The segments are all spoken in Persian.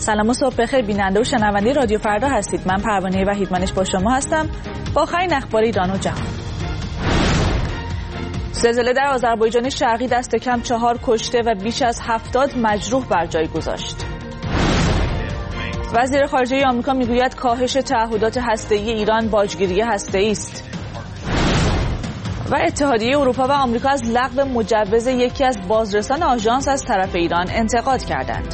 سلام و صبح بخیر بیننده و شنونده رادیو فردا هستید. من پروانه وحیدمنش با شما هستم با آخرین اخبار ایران و جهان. زلزله در آذربایجان شرقی دست کم 4 کشته و بیش از 70 مجروح بر جای گذاشت. وزیر خارجه آمریکا میگوید کاهش تعهدات هسته‌ای ایران باجگیری هسته‌ای است. و اتحادیه اروپا و آمریکا از لغو مجوز یکی از بازرسان آژانس از طرف ایران انتقاد کردند.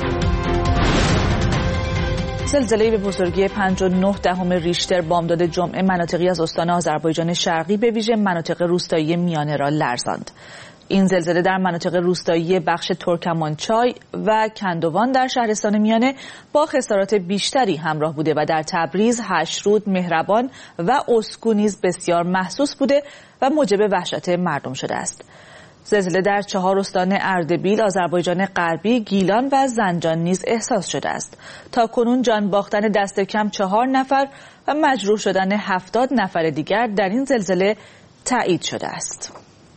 زلزله به بزرگی 5.9 ریشتر بامداد جمعه مناطقی از استان آذربایجان شرقی به ویژه مناطق روستایی میانه را لرزاند. این زلزله در مناطق روستایی بخش ترکمانچای و کندوان در شهرستان میانه با خسارات بیشتری همراه بوده و در تبریز، هشرود، مهربان و اسکو نیز بسیار محسوس بوده و موجب وحشت مردم شده است. زلزله در 4 استان اردبیل، آذربایجان غربی، گیلان و زنجان نیز احساس شده است. تا کنون جان باختن دست کم 4 نفر و مجروح شدن 70 نفر دیگر در این زلزله تایید شده است.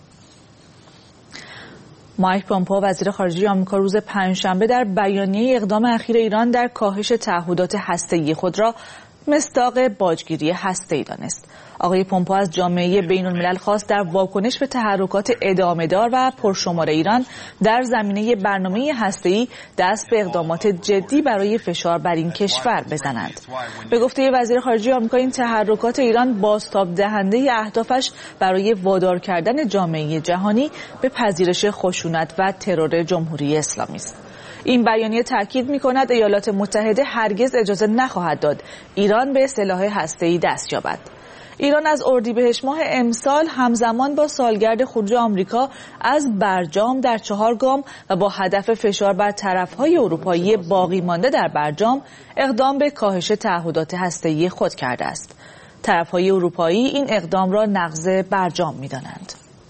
مایک پومپئو وزیر خارجه آمریکا روز پنجشنبه در بیانیه اقدام اخیر ایران در کاهش تعهدات هسته‌ای خود را مصداق باجگیری هسته‌ای دانست. آقای پومپئو از جامعه بین‌الملل خواست در واکنش به تحرکات ادامه‌دار و پرشمار ایران در زمینه برنامه هسته‌ای دست به اقدامات جدی برای فشار بر این کشور بزنند. به گفته وزیر خارجه آمریکا این تحرکات ایران بازتاب دهنده اهدافش برای وادار کردن جامعه جهانی به پذیرش خشونت و ترور جمهوری اسلامی است. این بیانیه تاکید می‌کند ایالات متحده هرگز اجازه نخواهد داد ایران به سلاح هسته‌ای دست یابد. ایران از اردیبهشت ماه امسال همزمان با سالگرد خروج آمریکا از برجام در 4 گام و با هدف فشار بر طرف‌های اروپایی باقی مانده در برجام اقدام به کاهش تعهدات هسته‌ای خود کرده است. طرف‌های اروپایی این اقدام را نقض برجام می‌دانند.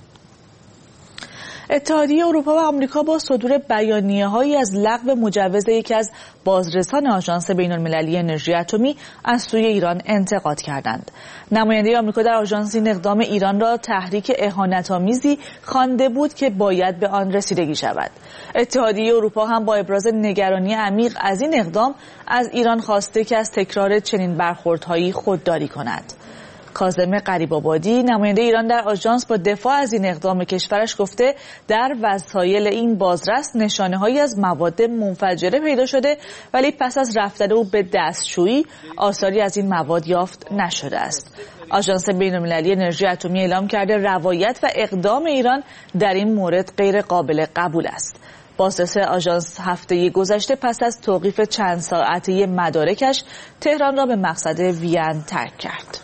اتحادیه اروپا و آمریکا با صدور بیانیه‌هایی از لغو مجوز یکی از بازرسان آژانس بین‌المللی انرژی اتمی از سوی ایران انتقاد کردند. نماینده آمریکا در آژانس این اقدام ایران را تحریک اهانت‌آمیزی خوانده بود که باید به آن رسیدگی شود. اتحادیه اروپا هم با ابراز نگرانی عمیق از این اقدام از ایران خواسته که از تکرار چنین برخوردهایی خودداری کند. کاظم غریب‌آبادی نماینده ایران در آژانس با دفاع از این اقدام کشورش گفته در وسایل این بازرس نشانه‌هایی از مواد منفجره پیدا شده ولی پس از رفتن او به دستشویی آثاری از این مواد یافت نشده است. آژانس بین‌المللی انرژی اتمی اعلام کرده روایت و اقدام ایران در این مورد غیر قابل قبول است. بازرس آژانس هفته گذشته پس از توقیف چند ساعته مدارکش تهران را به مقصد وین ترک کرد.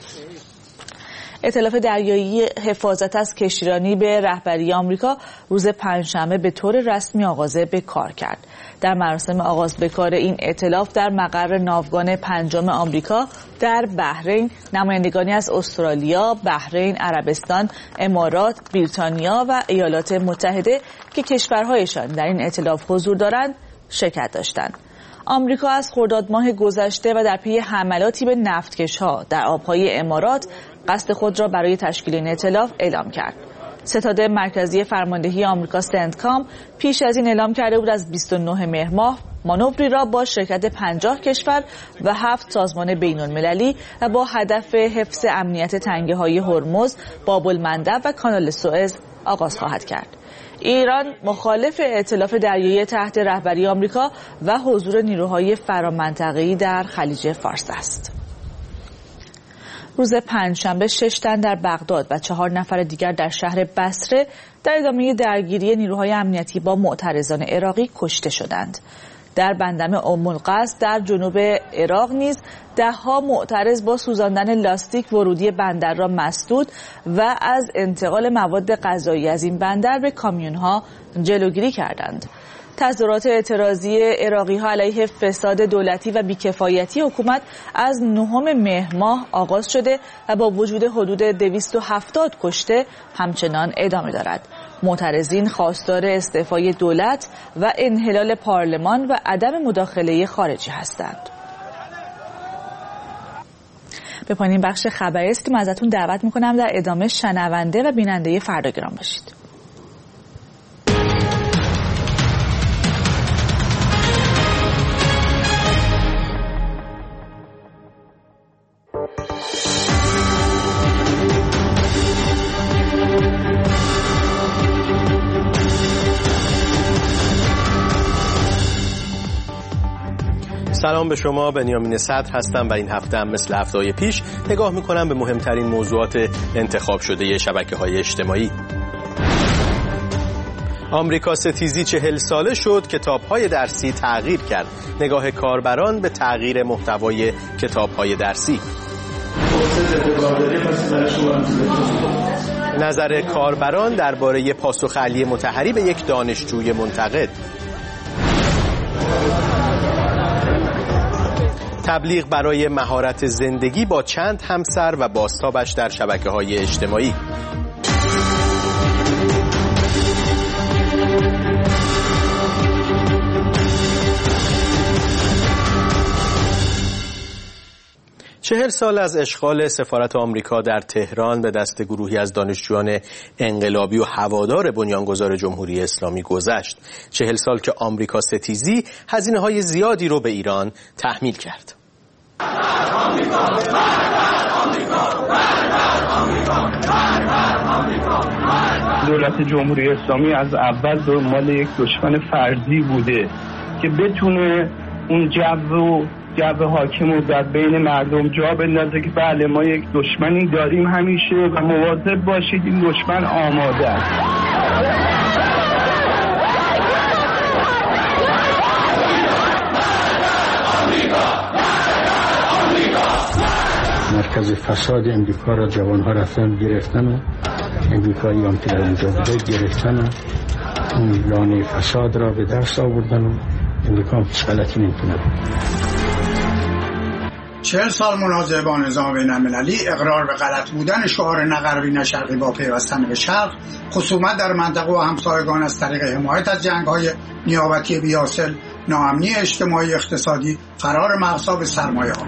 ائتلاف دریایی حفاظت از کشتیرانی به رهبری آمریکا روز پنجشنبه به طور رسمی آغاز به کار کرد. در مراسم آغاز به کار این ائتلاف در مقر ناوگان 5 آمریکا در بحرین نمایندگانی از استرالیا، بحرین، عربستان، امارات، بریتانیا و ایالات متحده که کشورهایشان در این ائتلاف حضور دارند شرکت داشتند. آمریکا از خرداد ماه گذشته و در پی حملاتی به نفتکش‌ها در آبهای امارات قصد خود را برای تشکیل این ائتلاف اعلام کرد. ستاد مرکزی فرماندهی آمریکا سنتکام پیش از این اعلام کرده بود از 29 مهر ماه مانوری را با شرکت 50 کشور و 7 سازمان بین‌المللی و با هدف حفظ امنیت تنگه‌های هرمز، باب‌المندب و کانال سوئز آغاز خواهد کرد. ایران مخالف ائتلاف دریایی تحت رهبری آمریکا و حضور نیروهای فرامنطقه‌ای در خلیج فارس است. روز پنجشنبه 6 تن در بغداد و 4 نفر دیگر در شهر بصره در ادامه درگیری نیروهای امنیتی با معترضان عراقی کشته شدند. در بندم ام القصر در جنوب عراق نیز 10 معترض با سوزاندن لاستیک ورودی بندر را مسدود و از انتقال مواد غذایی از این بندر به کامیون‌ها جلوگیری کردند. تظاهرات اعتراضی عراقی‌ها علیه فساد دولتی و بیکفایتی حکومت از 9 مهر ماه آغاز شده و با وجود حدود 270 کشته همچنان ادامه دارد. معترضین خواستار استعفای دولت و انحلال پارلمان و عدم مداخله خارجی هستند. به پایین بخش خبری است که من ازتون دعوت میکنم در ادامه شنونده و بیننده فردا گرام باشید. سلام به شما، بنیامین صدر هستم و این هفته هم مثل هفته‌های پیش نگاه میکنم به مهمترین موضوعات انتخاب شده شبکه‌های اجتماعی. آمریکا ستیزی 40 ساله شد، کتاب‌های درسی تغییر کرد. نگاه کاربران به تغییر محتوای کتاب‌های درسی. نظر کاربران درباره پاسخ علی مطهری به یک دانشجوی منتقد. تبلیغ برای مهارت زندگی با چند همسر و بازتابش در شبکه‌های اجتماعی. چهل سال از اشغال سفارت آمریکا در تهران به دست گروهی از دانشجویان انقلابی و هوادار بنیانگذار جمهوری اسلامی گذشت. 40 سال که آمریکا ستیزی هزینه‌های زیادی رو به ایران تحمیل کرد. دولت جمهوری اسلامی از اول دنبال یک دشمن فرضی بوده که بتونه اون جو حاکم رو در بین مردم جا بندازه که بله ما یک دشمنی داریم همیشه و مواظب باشید این دشمن آماده است. مرکز فساد امریکا را جوانها رفتن گرفتن و امریکایی هم که در اونجا بوده گرفتن و اون لانه فساد را به دست آوردن و امریکا هم هیچ غلطی نمی‌کنه. 40 سال مناظره با نظام بین‌المللی، اقرار به غلط بودن شعار نه غربی نه شرقی با پیوستن به شرق، خصومت در منطقه و همسایگان از طریق حمایت از جنگ‌های نیابتی بی‌حاصل، ناامنی اجتماعی اقتصادی، فرار مغزها به سرمایه‌ها.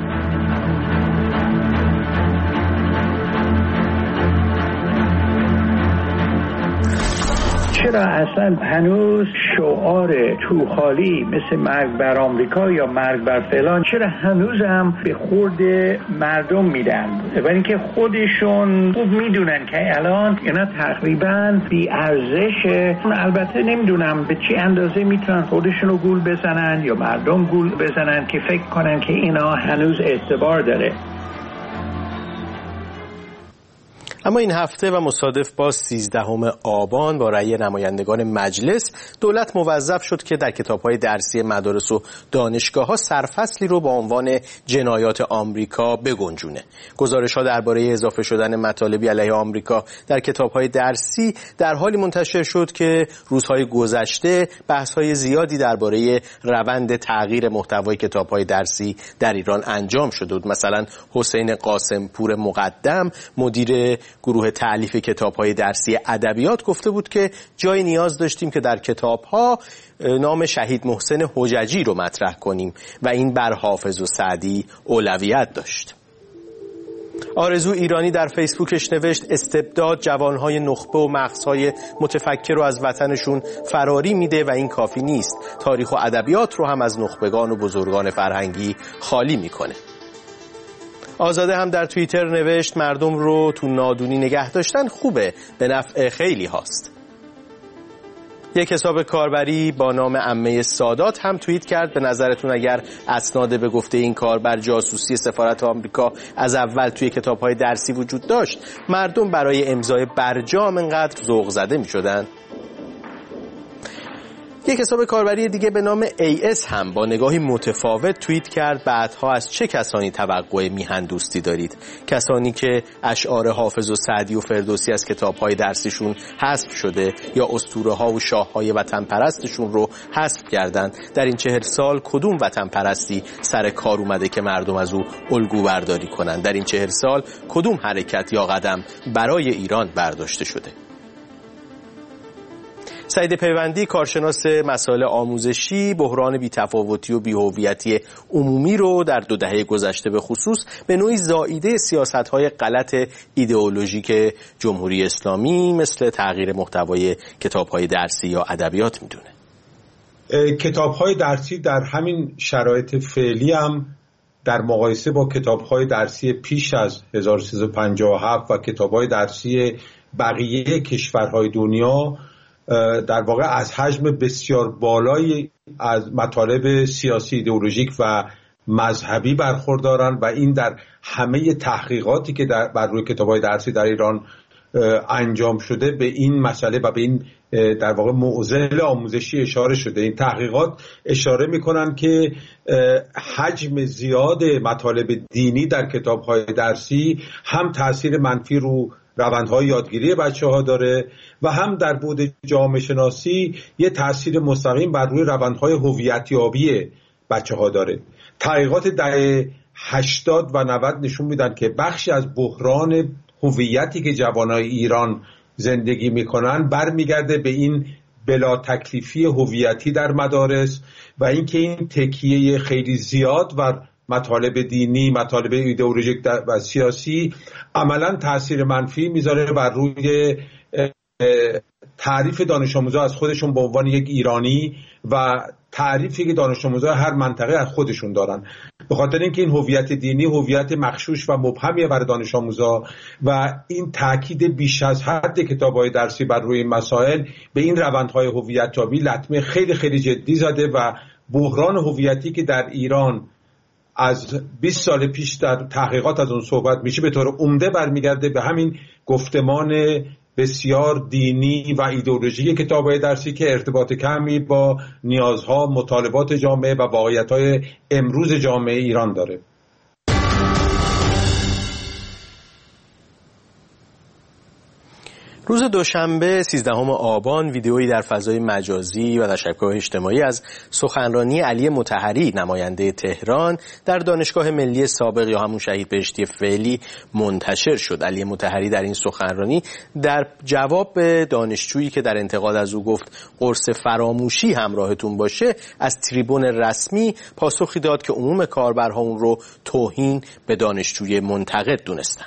چرا اصلا هنوز شعار توخالی مثل مرگ بر آمریکا یا مرگ بر فلان چرا هنوز هم به خورد مردم میدن؟ برای اینکه خودشون خوب میدونن که الان اینا تقریبا بی ارزشه. البته نمیدونم به چه اندازه میتونن خودشونو گول بزنن یا مردم گول بزنن که فکر کنن که اینا هنوز اعتبار داره. اما این هفته و مصادف با 13 آبان با رأی نمایندگان مجلس، دولت موظف شد که در کتاب‌های درسی مدارس و دانشگاه‌ها سرفصلی رو با عنوان جنایات آمریکا بگنجونه. گزارش‌ها درباره اضافه شدن مطالبی علیه آمریکا در کتاب‌های درسی در حالی منتشر شد که روزهای گذشته بحث‌های زیادی درباره روند تغییر محتوای کتاب‌های درسی در ایران انجام شده بود. مثلا حسین قاسمپور مقدم، مدیر گروه تألیف کتاب‌های درسی ادبیات، گفته بود که جای نیاز داشتیم که در کتاب‌ها نام شهید محسن حججی رو مطرح کنیم و این بر حافظ و سعدی اولویت داشت. آرزو ایرانی در فیسبوکش نوشت استبداد جوانهای نخبه و مغزهای متفکر رو از وطنشون فراری میده و این کافی نیست، تاریخ و ادبیات رو هم از نخبگان و بزرگان فرهنگی خالی میکنه. آزاده هم در توییتر نوشت مردم رو تو نادونی نگه داشتن خوبه، به نفع خیلی هاست. یک حساب کاربری با نام عمه سادات هم توییت کرد به نظرتون اگر اسناد به گفته این کاربر جاسوسی سفارت آمریکا از اول توی کتاب‌های درسی وجود داشت، مردم برای امضای برجام انقدر ذوق زده می‌شدن؟ یک حساب کاربری دیگه به نام AS هم با نگاهی متفاوت توییت کرد بعدها از چه کسانی توقع میهن دوستی دارید؟ کسانی که اشعار حافظ و سعدی و فردوسی از کتاب‌های درسیشون حذف شده یا اسطوره‌ها و شاه‌های وطن پرستشون رو حذف کردن. در این 40 سال کدوم وطن پرستی سر کار اومده که مردم از او الگو برداری کنن؟ در این 40 سال کدوم حرکت یا قدم برای ایران برداشته شده؟ سعید پیوندی، کارشناس مسائل آموزشی، بحران بی‌تفاوتی و بی‌هویتی عمومی رو در 2 دهه گذشته به خصوص به نوعی زائیده سیاست‌های غلط ایدئولوژیک جمهوری اسلامی مثل تغییر محتوای کتاب‌های درسی یا ادبیات میدونه. کتاب‌های درسی در همین شرایط فعلی هم در مقایسه با کتاب‌های درسی پیش از 1357 و کتاب‌های درسی بقیه کشورهای دنیا در واقع از حجم بسیار بالایی از مطالب سیاسی، ایدئولوژیک و مذهبی برخوردارن و این در همه تحقیقاتی که بر روی کتاب‌های درسی در ایران انجام شده به این مسئله و به این در واقع معضل آموزشی اشاره شده. این تحقیقات اشاره میکنن که حجم زیاد مطالب دینی در کتاب‌های درسی هم تأثیر منفی رو روندهای یادگیری بچه‌ها داره و هم در بعد جامعه شناسی یه تأثیر مستقیم بر روی روندهای هویتیابی بچه‌ها داره. تحقیقات دهه 80 و 90 نشون میدن که بخشی از بحران هویتی که جوانای ایران زندگی میکنن برمیگرده به این بلا تکلیفی هویتی در مدارس و اینکه این تکیه خیلی زیاد و مطالب دینی، مطالب ایدئولوژیک و سیاسی عملاً تأثیر منفی میذاره بر روی تعریف دانش آموزا از خودشون به عنوان یک ایرانی و تعریفی که دانش آموزا هر منطقه از خودشون دارن. به خاطر اینکه این هویت دینی هویت مغشوش و مبهمیه برای دانش آموزا و این تاکید بیش از حد کتاب‌های درسی بر روی این مسائل به این روندهای هویتیابی لطمه خیلی خیلی جدی زده و بحران هویتی که در ایران از 20 سال پیش در تحقیقات از اون صحبت میشه به طور عمده برمیگرده به همین گفتمان بسیار دینی و ایدئولوژی کتاب‌های درسی که ارتباط کمی با نیازها، مطالبات جامعه و واقعیت‌های امروز جامعه ایران داره. روز دوشنبه 13 آبان ویدئویی در فضای مجازی و در شبکه‌های اجتماعی از سخنرانی علی مطهری نماینده تهران در دانشگاه ملی سابق یا همون شهید بهشتی فعلی منتشر شد. علی مطهری در این سخنرانی در جواب به دانشجویی که در انتقاد از او گفت قرص فراموشی همراهتون باشه از تریبون رسمی پاسخی داد که عموم کاربرها اون رو توهین به دانشجوی منتقد دونستن.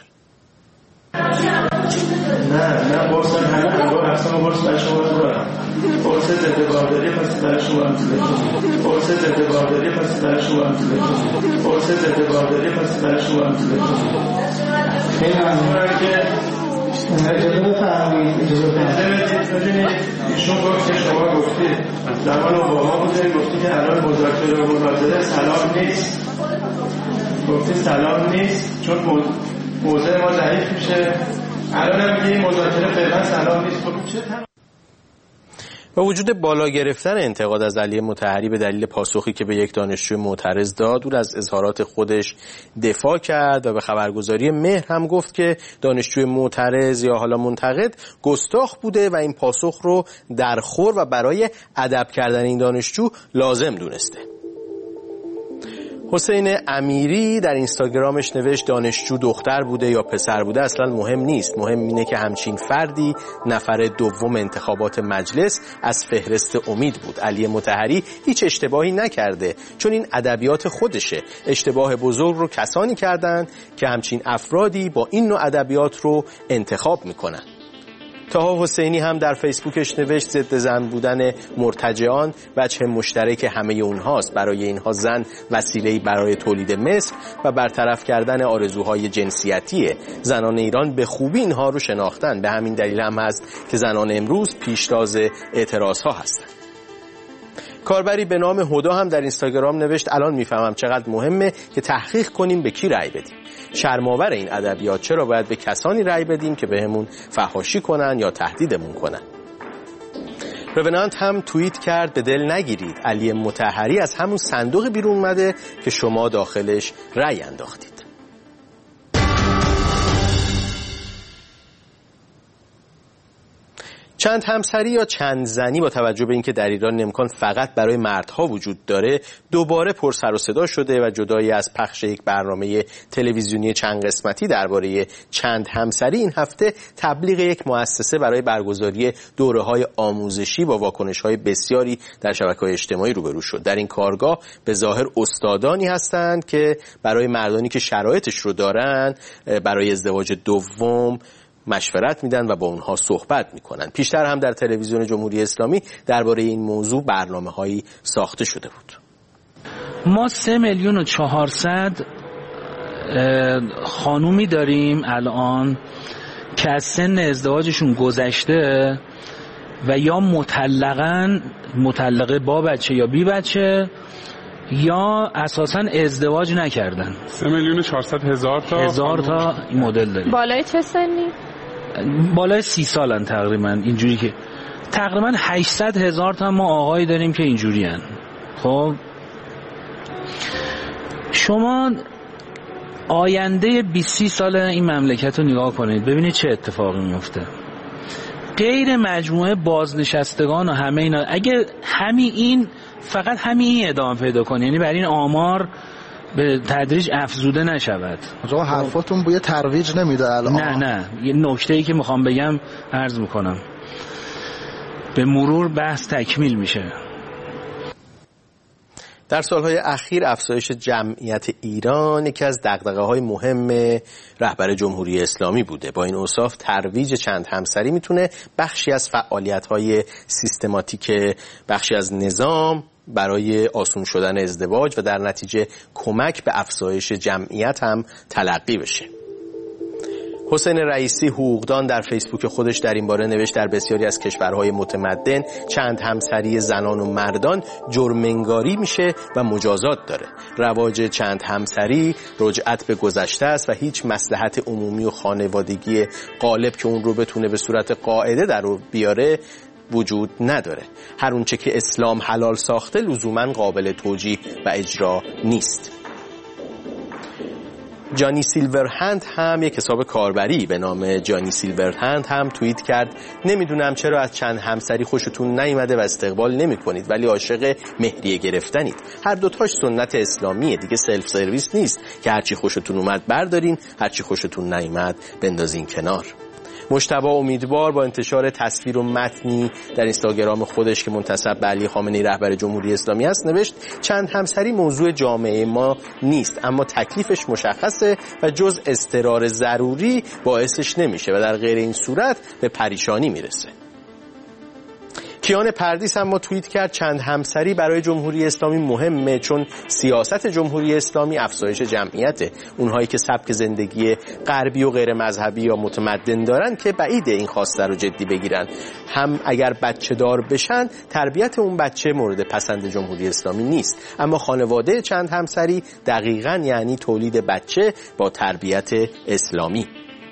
نه قرص همه انگار اصلا قرص برای شما دارم. قرص ضد بارداری پس برای شما هم تلکون. قرص ضد بارداری پس برای شما هم تلکون. قرص ضد بارداری پس برای شما هم تلکون. خیلی ممنونم که اجازه بفرمایید. ببینید ایشون گفت که شما گفتید زمان اوباما بوده گفتی که الان مذاکره و مناظره سلام نیست. گفتی سلام نیست چون موضوع ما ضعیف میشه. الان هم میگه مذاکره فعلا سلام نیست. خب چه با وجود بالا گرفتن انتقاد از علی مطهری به دلیل پاسخی که به یک دانشجوی معترض داد، او از اظهارات خودش دفاع کرد و به خبرگزاری مهر هم گفت که دانشجوی معترض یا حالا منتقد گستاخ بوده و این پاسخ رو درخور و برای ادب کردن این دانشجو لازم دونسته. حسین امیری در اینستاگرامش نوشت دانشجو دختر بوده یا پسر بوده اصلا مهم نیست، مهم اینه که همچین فردی نفر دوم انتخابات مجلس از فهرست امید بود. علی مطهری هیچ اشتباهی نکرده چون این ادبیات خودشه. اشتباه بزرگ رو کسانی کردند که همچین افرادی با این نوع ادبیات رو انتخاب میکنن. طاها حسینی هم در فیسبوکش نوشت ضد زن بودن مرتجعان وجه مشترک همه اونهاست. برای اینها زن وسیله‌ای برای تولید مثل و برطرف کردن آرزوهای جنسیتیه. زنان ایران به خوبی اینها رو شناختن. به همین دلیل هم هست که زنان امروز پیشتاز اعتراضها هستند. کاربری به نام هدا هم در اینستاگرام نوشت الان میفهمم چقدر مهمه که تحقیق کنیم به کی رأی بدیم. شرم‌آور این ادبیات، چرا باید به کسانی رأی بدیم که بهمون فحاشی کنن یا تهدیدمون کنن. رونانت هم توییت کرد به دل نگیرید، علی مطهری از همون صندوق بیرون اومده که شما داخلش رأی انداختید. چند همسری یا چند زنی با توجه به اینکه در ایران امکان فقط برای مردها وجود داره دوباره پر سر و صدا شده و جدایی از پخش یک برنامه تلویزیونی چند قسمتی درباره چند همسری این هفته تبلیغ یک مؤسسه برای برگزاری دوره‌های آموزشی با واکنش‌های بسیاری در شبکه‌های اجتماعی روبرو شد. در این کارگاه به ظاهر استادانی هستند که برای مردانی که شرایطش رو دارن برای ازدواج دوم مشورت میدن و با اونها صحبت میکنن. پیشتر هم در تلویزیون جمهوری اسلامی درباره این موضوع برنامه‌هایی ساخته شده بود. ما 3,400,000 خانومی داریم الان که از سن ازدواجشون گذشته و یا مطلقه با بچه یا بی بچه یا اساساً ازدواج نکردن. 3,400,000 تا این مدل داریم. بالای چه سنی؟ بالای 30 سالن تقریبا، اینجوری که تقریبا 800,000 تا ما آقای داریم که اینجوری هن. خب شما آینده 20 سال این مملکت رو نگاه کنید ببینید چه اتفاقی میفته. غیر مجموعه بازنشستگان و همه اینا اگه فقط همین ادامه پیدا کنه، یعنی برای این آمار به تدریج افزوده نشود. آقا حرفاتون بوی ترویج نمیده الان. نه یه نکته‌ای که میخوام بگم عرض میکنم، به مرور بحث تکمیل میشه. در سالهای اخیر افزایش جمعیت ایران یکی از دغدغه‌های مهم رهبر جمهوری اسلامی بوده. با این اوصاف ترویج چند همسری میتونه بخشی از فعالیت‌های سیستماتیک بخشی از نظام برای آسون شدن ازدواج و در نتیجه کمک به افزایش جمعیت هم تلقی بشه. حسین رئیسی حقوقدان در فیسبوک خودش در این باره نوشت در بسیاری از کشورهای متمدن چند همسری زنان و مردان جرم‌انگاری میشه و مجازات داره. رواج چند همسری رجعت به گذشته است و هیچ مصلحت عمومی و خانوادگی غالب که اون رو بتونه به صورت قاعده در رو بیاره وجود نداره. هر اونچه که اسلام حلال ساخته لزوماً قابل توجیه و اجرا نیست. جانی سیلورهند هم یک حساب کاربری به نام جانی سیلورهند هم توییت کرد نمیدونم چرا از چند همسری خوشتون نیامده و استقبال نمی کنید ولی عاشق مهریه گرفتنید. هر دوتاش سنت اسلامیه دیگه، سلف سرویس نیست که هرچی خوشتون اومد بردارین، هرچی خوشتون نیامد بندازین کنار. مجتبی امیدوار با انتشار تصویر و متنی در اینستاگرام خودش که منتسب به علی خامنه‌ای رهبر جمهوری اسلامی است نوشت چند همسری موضوع جامعه ما نیست اما تکلیفش مشخصه و جز اضطرار ضروری باعثش نمیشه و در غیر این صورت به پریشانی میرسه. کیان پردیس هم توییت کرد چند همسری برای جمهوری اسلامی مهمه چون سیاست جمهوری اسلامی افزایش جمعیته. اونهایی که سبک زندگی غربی و غیر مذهبی یا متمدن دارن که بعیده این خواسته رو جدی بگیرن. هم اگر بچه دار بشن تربیت اون بچه مورد پسند جمهوری اسلامی نیست، اما خانواده چند همسری دقیقاً یعنی تولید بچه با تربیت اسلامی.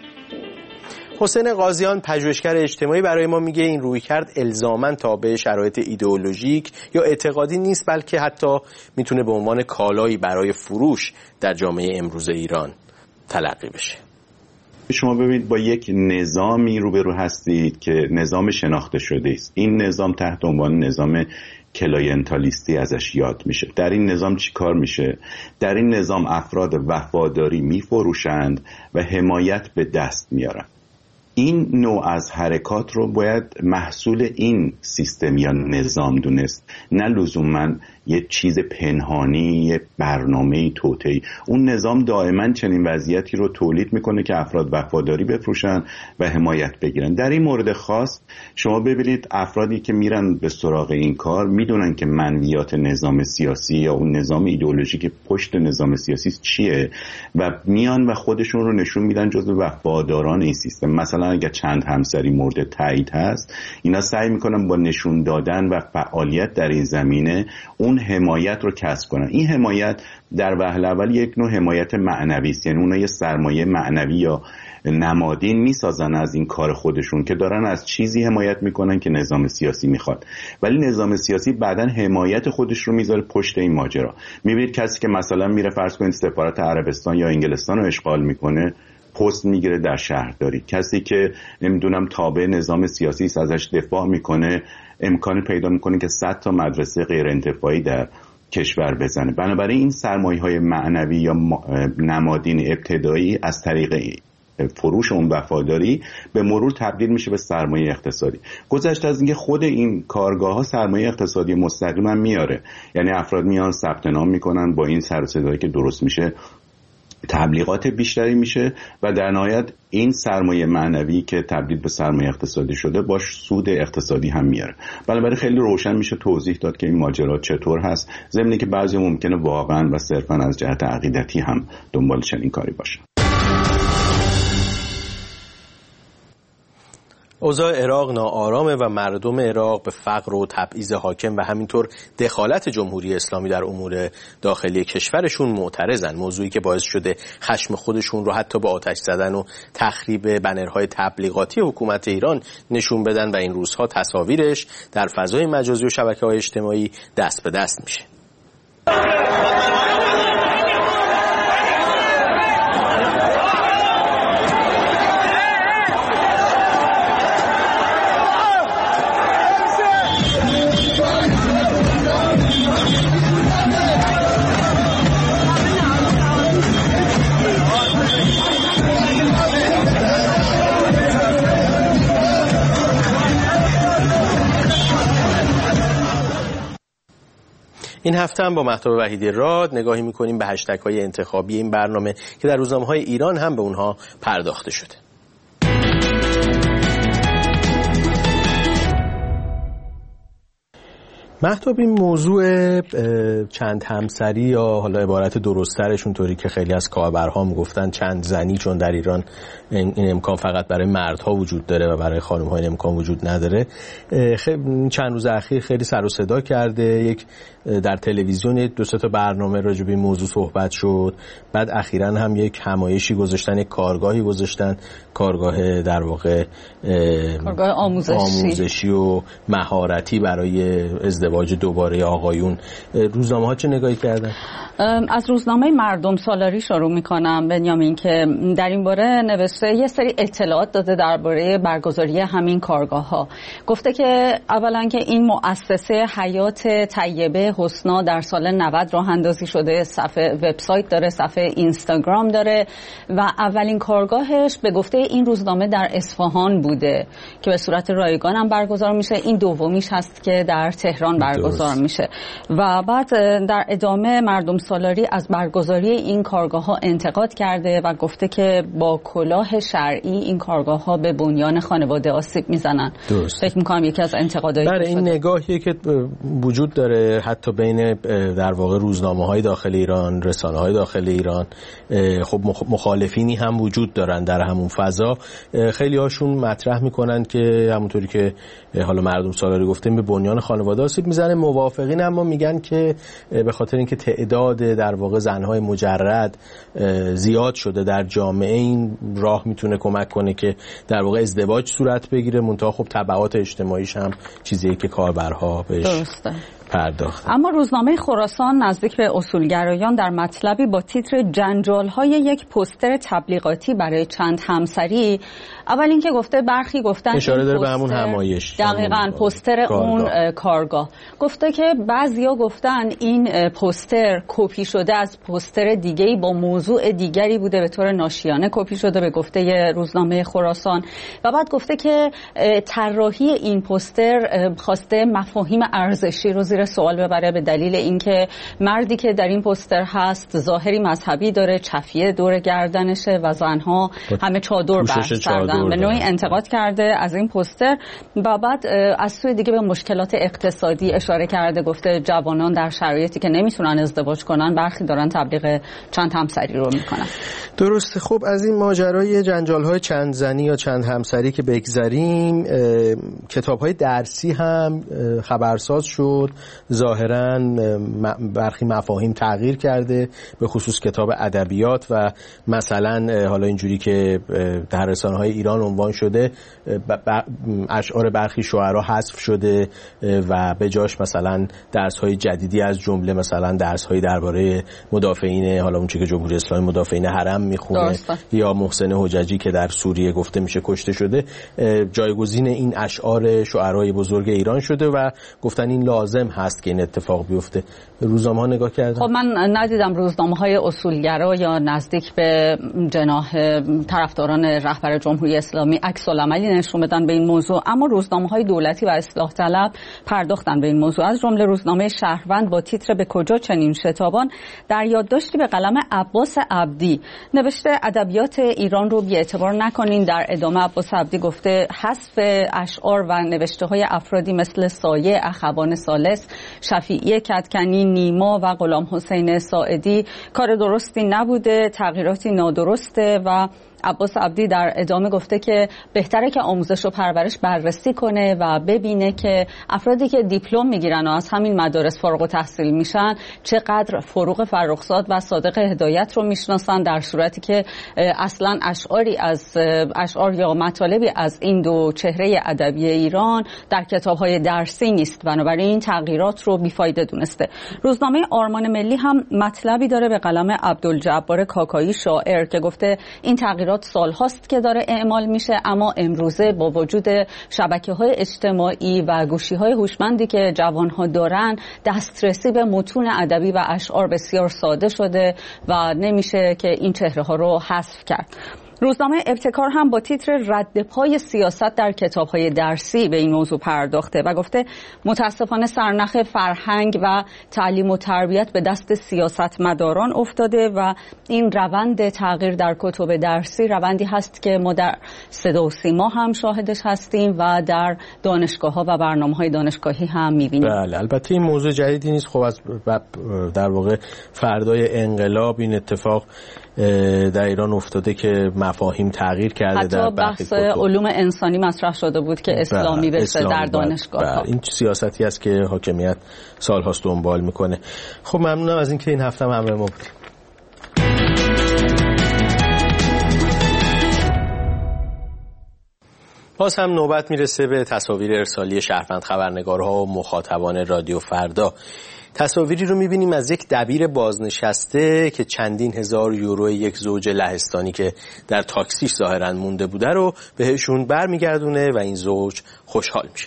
حسین قاضیان پژوهشگر اجتماعی برای ما میگه این رویکرد الزاماً تابع شرایط ایدئولوژیک یا اعتقادی نیست بلکه حتی میتونه به عنوان کالایی برای فروش در جامعه امروز ایران تلقی بشه. شما ببینید با یک نظامی روبرو هستید که نظام شناخته شده است. این نظام تحت عنوان نظام کلاینتالیستی ازش یاد میشه. در این نظام چی کار میشه؟ در این نظام افراد وفاداری میفروشند و حمایت به دست میارن. این نوع از حرکات رو باید محصول این سیستم یا نظام دونست، نه لزوماً یه چیز پنهانی، یه برنامه توطئه‌ای. اون نظام دائما چنین وضعیتی رو تولید میکنه که افراد وفاداری بفروشن و حمایت بگیرن. در این مورد خاص شما ببینید افرادی که میرن به سراغ این کار میدونن که منویات نظام سیاسی یا اون نظام ایدئولوژی که پشت نظام سیاسی چیه و میان و خودشون رو نشون میدن جزو وفاداران این سیستم. مثلا اگر چند همسری مورد تایید هست، اینا سعی میکنن با نشون دادن و فعالیت در این زمینه اون حمایت رو کسب کنن. این حمایت در وهله اول یک نوع حمایت معنوی است، یعنی اونها یه سرمایه معنوی یا نمادین میسازن از این کار خودشون که دارن از چیزی حمایت میکنن که نظام سیاسی میخواد، ولی نظام سیاسی بعدن حمایت خودش رو میذاره پشت این ماجرا. میبینید کسی که مثلا میره فرض کنید سفارت عربستان یا انگلستان رو اشغال میکنه پست میگیره در شهرداری. کسی که نمیدونم تابع نظام سیاسی است ازش دفاع میکنه امکانی پیدا میکنه که 100 تا مدرسه غیر انتفاعی در کشور بزنه. بنابراین این سرمایه‌های معنوی یا نمادین ابتدایی از طریق فروش اون وفاداری به مرور تبدیل میشه به سرمایه اقتصادی. گذشته از اینکه خود این کارگاه ها سرمایه اقتصادی مستقیم هم میاره، یعنی افراد میان ثبت نام میکنن، با این سر و صدایی که درست میشه تبلیغات بیشتری میشه و در نهایت این سرمایه معنوی که تبدیل به سرمایه اقتصادی شده باش سود اقتصادی هم میاره. بنابراین خیلی روشن میشه توضیح داد که این ماجرا چطور هست، ضمن که بعضی ممکنه واقعا و صرفا از جهت عقیدتی هم دنبال چنین کاری باشه. اوضاع عراق ناآرامه و مردم عراق به فقر و تبعیض حاکم و همینطور دخالت جمهوری اسلامی در امور داخلی کشورشون معترضن، موضوعی که باعث شده خشم خودشون رو حتی با آتش زدن و تخریب بنرهای تبلیغاتی حکومت ایران نشون بدن و این روزها تصاویرش در فضای مجازی و شبکه‌های اجتماعی دست به دست میشه. این هفته هم با مهتاب وحیدی راد نگاهی می‌کنیم به هشتگ‌های انتخابی این برنامه که در روزنامه‌های ایران هم به اونها پرداخته شده. مهتاب، این موضوع چند همسری یا حالا عبارت درست‌ترش اونطوری که خیلی از کاربرها میگفتن چند زنی، چون در ایران این امکان فقط برای مردها وجود داره و برای خانم‌ها این امکان وجود نداره، چند روز اخیر خیلی سر و صدا کرده. در تلویزیون 2-3 تا برنامه راجع به این موضوع صحبت شد. بعد اخیراً هم یک همایشی گذاشتن، یک کارگاهی گذاشتن، کارگاه در واقع کارگاه آموزشی و مهارتی برای ازدواج دوباره آقایون. روزنامه‌ها چه نگاهی کردن؟ از روزنامه مردم سالاری شروع می‌کنم بنیامین، که در این باره نوشته یه سری اطلاعات داده درباره برگزاری همین کارگاه‌ها. گفته که اولا که این مؤسسه حیات طیبه حسنا در سال 90 راه اندازی شده، صفحه وبسایت داره، صفحه اینستاگرام داره و اولین کارگاهش به گفته این روزنامه در اصفهان بوده که به صورت رایگان هم برگزار میشه. این دومیش هست که در تهران برگزار میشه. و بعد در ادامه مردم سالاری از برگزاری این کارگاه‌ها انتقاد کرده و گفته که با کلاه شرعی این کارگاه‌ها به بنیان خانواده آسیب میزنن. فکر می‌کنم یکی از انتقادهای این نگاهی که وجود داره حتی بین در واقع روزنامه‌های داخل ایران، رسانه‌های داخل ایران، خب مخالفینی هم وجود دارن در همون فضا. خیلی هاشون مطرح میکنن که همونطوری که حالا مردم سالاری گفتیم به بنیان خانواده آسیب میزنه. موافقین اما میگن که به خاطر اینکه تعداد در واقع زنهای مجرد زیاد شده در جامعه، این راه میتونه کمک کنه که در واقع ازدواج صورت بگیره. منتها خب تبعات اجتماعیش هم چیزیه که کاربرها بهش پرداخت. اما روزنامه خراسان نزدیک به اصولگرایان در مطلبی با تیتر جنجال‌های یک پوستر تبلیغاتی برای چند همسری، اول اینکه گفته برخی گفتن اشاره داره به همون همایش، دقیقاً پوستر اون کارگاه. گفته که بعضیا گفتن این پوستر کپی شده از پوستر دیگه‌ای با موضوع دیگری بوده، به طور ناشیانه کپی شده به گفته روزنامه خراسان. و بعد گفته که طراحی این پوستر خواسته مفاهیم ارزشی رو زیر سوال ببره به دلیل اینکه مردی که در این پوستر هست ظاهری مذهبی داره، چفیه دور گردنشه و زنها همه چادر بر سردن. به نوعی انتقاد کرده از این پوستر. و بعد از سوی دیگه به مشکلات اقتصادی اشاره کرده. گفته جوانان در شرایطی که نمیتونن ازدواج کنن برخی دارن تبلیغ چند همسری رو میکنن. درسته. خب از این ماجرای جنجال‌های چند زنی یا چند همسری که بگذریم، کتاب‌های درسی هم خبرساز شد. ظاهراً برخی مفاهیم تغییر کرده، به خصوص کتاب ادبیات و مثلا حالا اینجوری که در رسانه‌های ایران عنوان شده اشعار برخی شاعرها حذف شده و به جاش مثلا درس‌های جدیدی از جمله مثلا درس‌های درباره مدافعین، حالا اون چیزی که جمهوری اسلامی مدافعین حرم میخونه یا محسن حججی که در سوریه گفته میشه کشته شده، جایگزین این اشعار شاعرای بزرگ ایران شده و گفتن این لازم هست که این اتفاق بیفته. روزنامه‌ها نگاه کردن؟ خب من ندیدم روزنامه‌های اصولگرا یا نزدیک به جناح طرفداران رهبر جمهوری اسلامی عکس العملی نشون بدن به این موضوع، اما روزنامه‌های دولتی و اصلاح طلب پرداختن به این موضوع. از جمله روزنامه شهروند با تیتر به کجا چنین شتابان در یادداشتی به قلم عباس عبدی نوشته ادبیات ایران رو بی‌اعتبار نکنین. در ادامه عباس عبدی گفته حذف اشعار و نوشته‌های افرادی مثل سایه، اخوان ثالث، شفیعی کدکنی، نیما و غلام حسین ساعدی کار درستی نبوده، تغییراتی نادرسته و عباس عبدی در ادامه گفته که بهتره که آموزش و پرورش بررسی کنه و ببینه که افرادی که دیپلم میگیرن و از همین مدارس فارغ التحصیل میشن چقدر فروغ فرخزاد و صادق هدایت رو میشناسن، در صورتی که اصلا اشعار یا مطالبی از این دو چهره ادبی ایران در کتاب‌های درسی نیست. بنابراین این تغییرات رو بیفایده دونسته. روزنامه آرمان ملی هم مطلبی داره به قلم عبدالجبار کاکایی شاعر که گفته این تغییرات سال‌هاست که داره اعمال میشه، اما امروزه با وجود شبکه‌های اجتماعی و گوشی‌های هوشمندی که جوان‌ها دارن دسترسی به متون ادبی و اشعار بسیار ساده شده و نمیشه که این چهره‌ها رو حذف کرد. روزنامه ابتکار هم با تیتر رد پای سیاست در کتاب‌های درسی به این موضوع پرداخته و گفته متاسفانه سرنخ فرهنگ و تعلیم و تربیت به دست سیاستمداران افتاده و این روند تغییر در کتب درسی روندی هست که ما در صدا و سیما هم شاهدش هستیم و در دانشگاه‌ها و برنامه‌های دانشگاهی هم می‌بینیم. بله، البته این موضوع جدیدی نیست. خب از در واقع فردای انقلاب این اتفاق در ایران افتاده که مفاهیم تغییر کرده. در بحث علوم انسانی مطرح شده بود که اسلامی بشه در دانشگاه. این سیاستی است که حاکمیت سال‌هاست دنبال میکنه. خب ممنونم از اینکه این هفته همراه ما بودید. باز هم نوبت میرسه به تصاویر ارسالی شهروند خبرنگارها و مخاطبان رادیو فردا. تصاویری رو میبینیم از یک دبیر بازنشسته که چندین هزار یورو یک زوج لهستانی که در تاکسیش ظاهراً مونده بوده رو بهشون برمیگردونه و این زوج خوشحال میشن.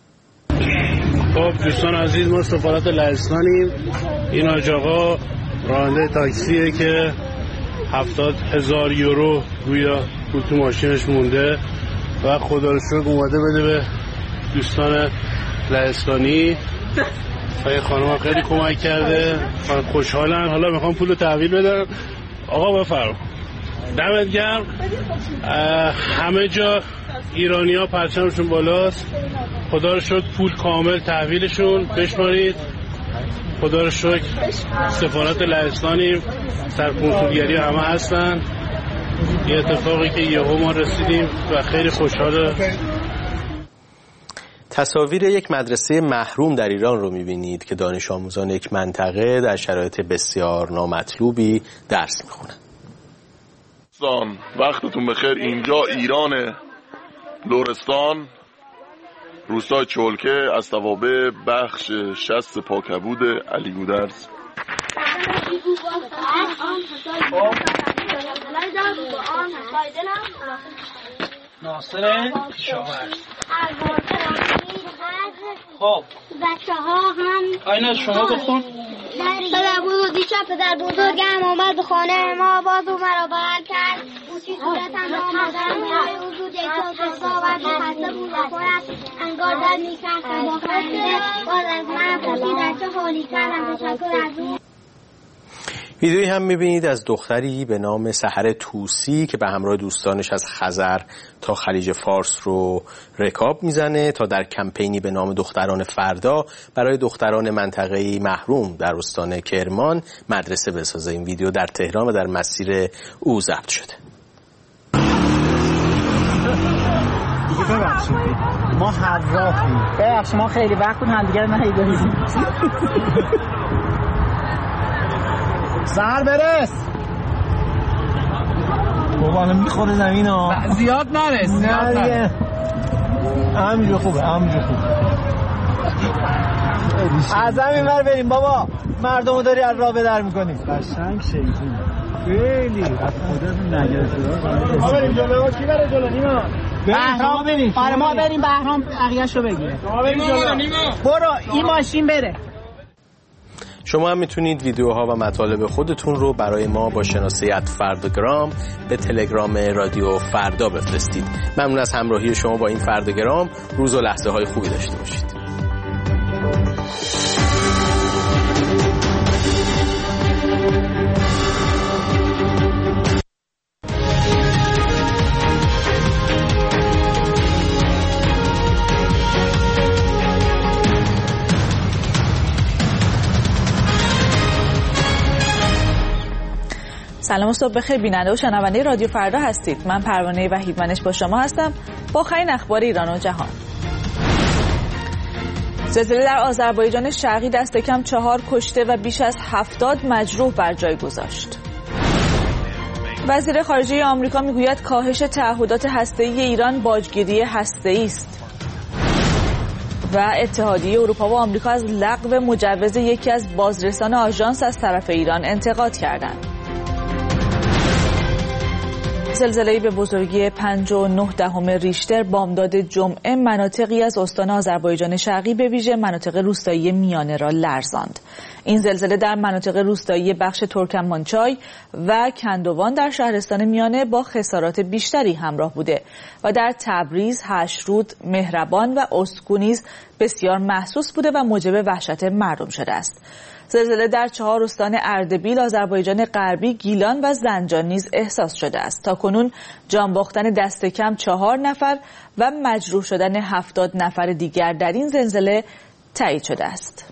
خب دوستان عزیز، ما سفارت لهستانیم. این حاج آقا راننده تاکسیه که 70,000 یورو گویا پول تو ماشینش مونده و خدا رو شکر اومده بده به دوستان لهستانی. خانم خیلی کمک کرده، خوشحالن. حالا میخوام پول رو تحویل بدم. آقا بفرم. دمت گرم. همه جا ایرانی ها پرچمشون بالاست. خدا رو شکر پول کامل تحویلشون بشمارید. خدا رو شکر سفارت لهستانیم، سرکنسولگری همه هستن. یه اتفاقی که یهو ما رسیدیم و خیلی خوشحاله. تصاویر یک مدرسه محروم در ایران رو می‌بینید که دانش آموزان یک منطقه در شرایط بسیار نامطلوبی درس می‌خونن. دوستان وقتتون بخیر. اینجا ایران، لرستان، روستای چولکه از توابع بخش 60 پاکبود علی گودرز. ناصر کشاورز. خب بچه ها هم اینا شما بخون. پدر بزرگ دیشب پدر بزرگم آمد به خانه ما، باز او مرا بغل کرد. گوشی صورتم را مادرم برای وجود یک تاک آورد و خسته بود و پر از انگار داد می‌کردم با خنده. باز از من پرسید در چه حالی کردم. تشکر از او. ویدیویی هم می‌بینید از دختری به نام سحر توسی که به همراه دوستانش از خزر تا خلیج فارس رو رکاب میزنه تا در کمپینی به نام دختران فردا برای دختران منطقه‌ای محروم در استان کرمان مدرسه بسازه. این ویدیو در تهران و در مسیر او ضبط شده. دیگه ببخشید ما هر راهی ببخشید ما خیلی وقت بود هم دیگه ندیدیم. سر برس بابا الان میخوره زمین ها. زیاد نرس. همینجا خوبه. از همین ور بریم بابا، مردمو داری از راه به در میکنی. قشنگ شیطون خیلی از خودتون نگرفته. ما بریم جلو. کی بره جلو؟ نیما بهرام بریم. آره ما بریم بهرام بقیه‌شو بگیره. برو این ماشین بره. شما هم میتونید ویدیوها و مطالب خودتون رو برای ما با شناسه @فرداگرام به تلگرام رادیو فردا بفرستید. ممنون از همراهی شما با این فرداگرام. روز و لحظه های خوبی داشته باشید. سلام و صبح بخیر بیننده و شنونده رادیو فردا هستید. من پروانه وحیدمنش با شما هستم با آخرین اخبار ایران و جهان. زلزله در آذربایجان شرقی دست کم 4 کشته و بیش از 70 مجروح بر جای گذاشت. وزیر خارجه آمریکا میگوید کاهش تعهدات هسته‌ای ایران باجگیری هسته‌ای است. و اتحادیه اروپا و آمریکا از لغو مجوز یکی از بازرسان آژانس از طرف ایران انتقاد کردند. زلزله‌ای به بزرگی 5.9 ریشتر بامداد جمعه مناطقی از استان آذربایجان شرقی به ویژه مناطق روستایی میانه را لرزاند. این زلزله در مناطق روستایی بخش ترکمانچای و کندوان در شهرستان میانه با خسارات بیشتری همراه بوده و در تبریز، هشرود، مهربان و اسکو نیز بسیار محسوس بوده و موجب وحشت مردم شده است. زلزله در 4 استان اردبیل، آذربایجان غربی، گیلان و زنجان نیز احساس شده است. تاکنون جان باختن دست کم 4 نفر و مجروح شدن 70 نفر دیگر در این زلزله تایید شده است.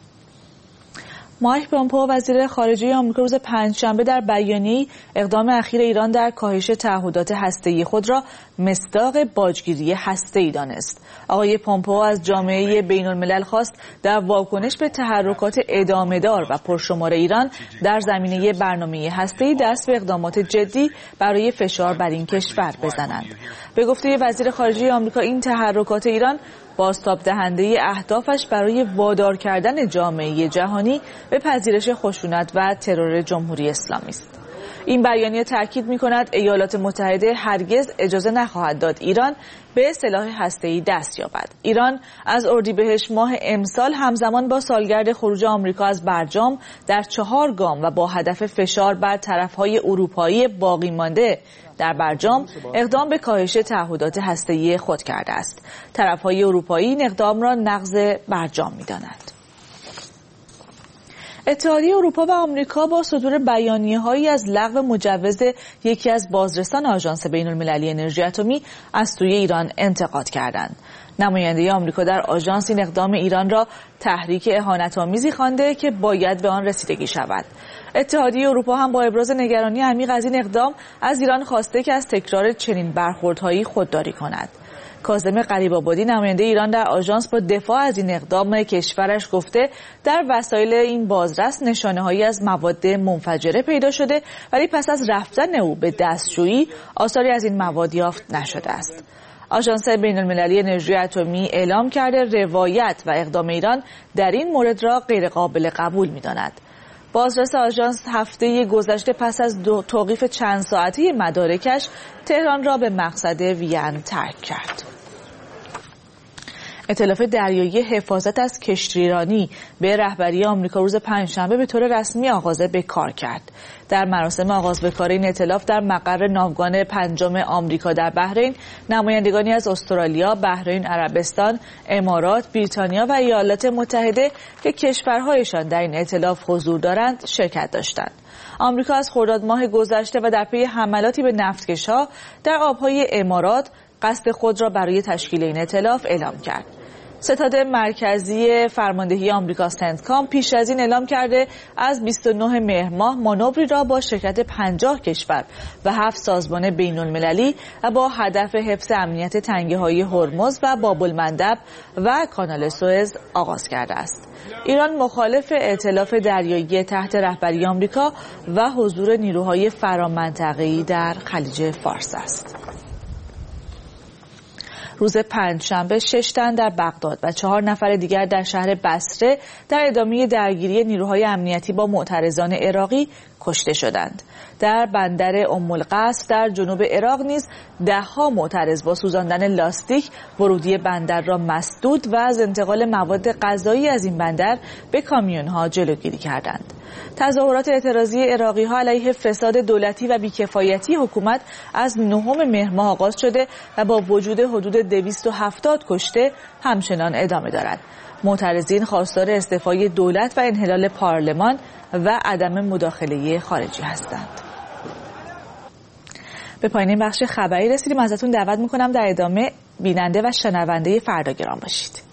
مایک پومپئو وزیر خارجه آمریکا روز پنجشنبه در بیانیه‌ای اقدام اخیر ایران در کاهش تعهدات هسته‌ای خود را مصداق باجگیری هسته‌ای دانست. آقای پومپئو از جامعه بین‌الملل خواست در واکنش به تحرکات ادامه‌دار و پرشمار ایران در زمینه برنامه هسته‌ای دست به اقدامات جدی برای فشار بر این کشور بزنند. به گفته وزیر خارجه آمریکا این تحرکات ایران بازتاب دهنده اهدافش برای وادار کردن جامعه جهانی به پذیرش خشونت و ترور جمهوری اسلامی است. این بیانیه تاکید می‌کند ایالات متحده هرگز اجازه نخواهد داد ایران به سلاح هسته‌ای دست یابد. ایران از اردیبهشت ماه امسال همزمان با سالگرد خروج آمریکا از برجام در 4 گام و با هدف فشار بر طرف‌های اروپایی باقی مانده در برجام اقدام به کاهش تعهدات هسته‌ای خود کرده است. طرف‌های اروپایی این اقدام را نقض برجام می‌دانند. اتحادیه اروپا و آمریکا با صدور بیانیه‌هایی از لغو مجوز یکی از بازرسان آژانس بین‌المللی انرژی اتمی از سوی ایران انتقاد کردند. نماینده آمریکا در آژانس این اقدام ایران را تحریک اهانت‌آمیزی خوانده که باید به آن رسیدگی شود. اتحادیه اروپا هم با ابراز نگرانی عمیق از این اقدام از ایران خواسته که از تکرار چنین برخوردهایی خودداری کند. کاظم غریب‌آبادی نماینده ایران در آژانس با دفاع از این اقدام کشورش گفته در وسایل این بازرس نشانه‌هایی از مواد منفجره پیدا شده ولی پس از رفتن او به دستشویی آثاری از این مواد یافت نشده است. آژانس بین‌المللی انرژی اتمی اعلام کرده روایت و اقدام ایران در این مورد را غیرقابل قبول می‌داند. بازرس آژانس هفته گذشته پس از توقیف چند ساعتی مدارکش تهران را به مقصد وین ترک کرد. ائتلاف دریایی حفاظت از کشتیرانی به رهبری آمریکا روز پنجشنبه به طور رسمی آغاز به کار کرد. در مراسم آغاز به کار این ائتلاف در مقر ناوگان 5 آمریکا در بحرین نمایندگانی از استرالیا، بحرین، عربستان، امارات، بریتانیا و ایالات متحده که کشورهایشان در این ائتلاف حضور دارند شرکت داشتند. آمریکا از خرداد ماه گذشته و در پی حملاتی به نفتکش‌ها در آبهای امارات قصد خود را برای تشکیل این ائتلاف اعلام کرد. ستاد مرکزی فرماندهی آمریکا سنتکام پیش از این اعلام کرده از 29 مهر ماه مانوری را با شرکت 50 کشور و 7 سازمان بین‌المللی و با هدف حفظ امنیت تنگه‌های هرمز و باب‌المندب و کانال سوئز آغاز کرده است. ایران مخالف ائتلاف دریایی تحت رهبری آمریکا و حضور نیروهای فرامنطقه‌ای در خلیج فارس است. روز پنجشنبه 6 تن در بغداد و 4 نفر دیگر در شهر بصره در ادامه درگیری نیروهای امنیتی با معترضان عراقی کشته شدند. در بندر ام القصر در جنوب عراق نیز 10 معترض با سوزاندن لاستیک ورودی بندر را مسدود و از انتقال مواد غذایی از این بندر به کامیون‌ها جلوگیری کردند. تظاهرات اعتراضی عراقی‌ها علیه فساد دولتی و بیکفایتی حکومت از 9 مهر ماه آغاز شده و با وجود حدود 270 کشته همچنان ادامه دارد. معترضین خواستار استعفای دولت و انحلال پارلمان و عدم مداخله خارجی هستند. به پایان این بخش خبری رسیدیم. ازتون دعوت میکنم در ادامه بیننده و شنونده فردا گرام باشید.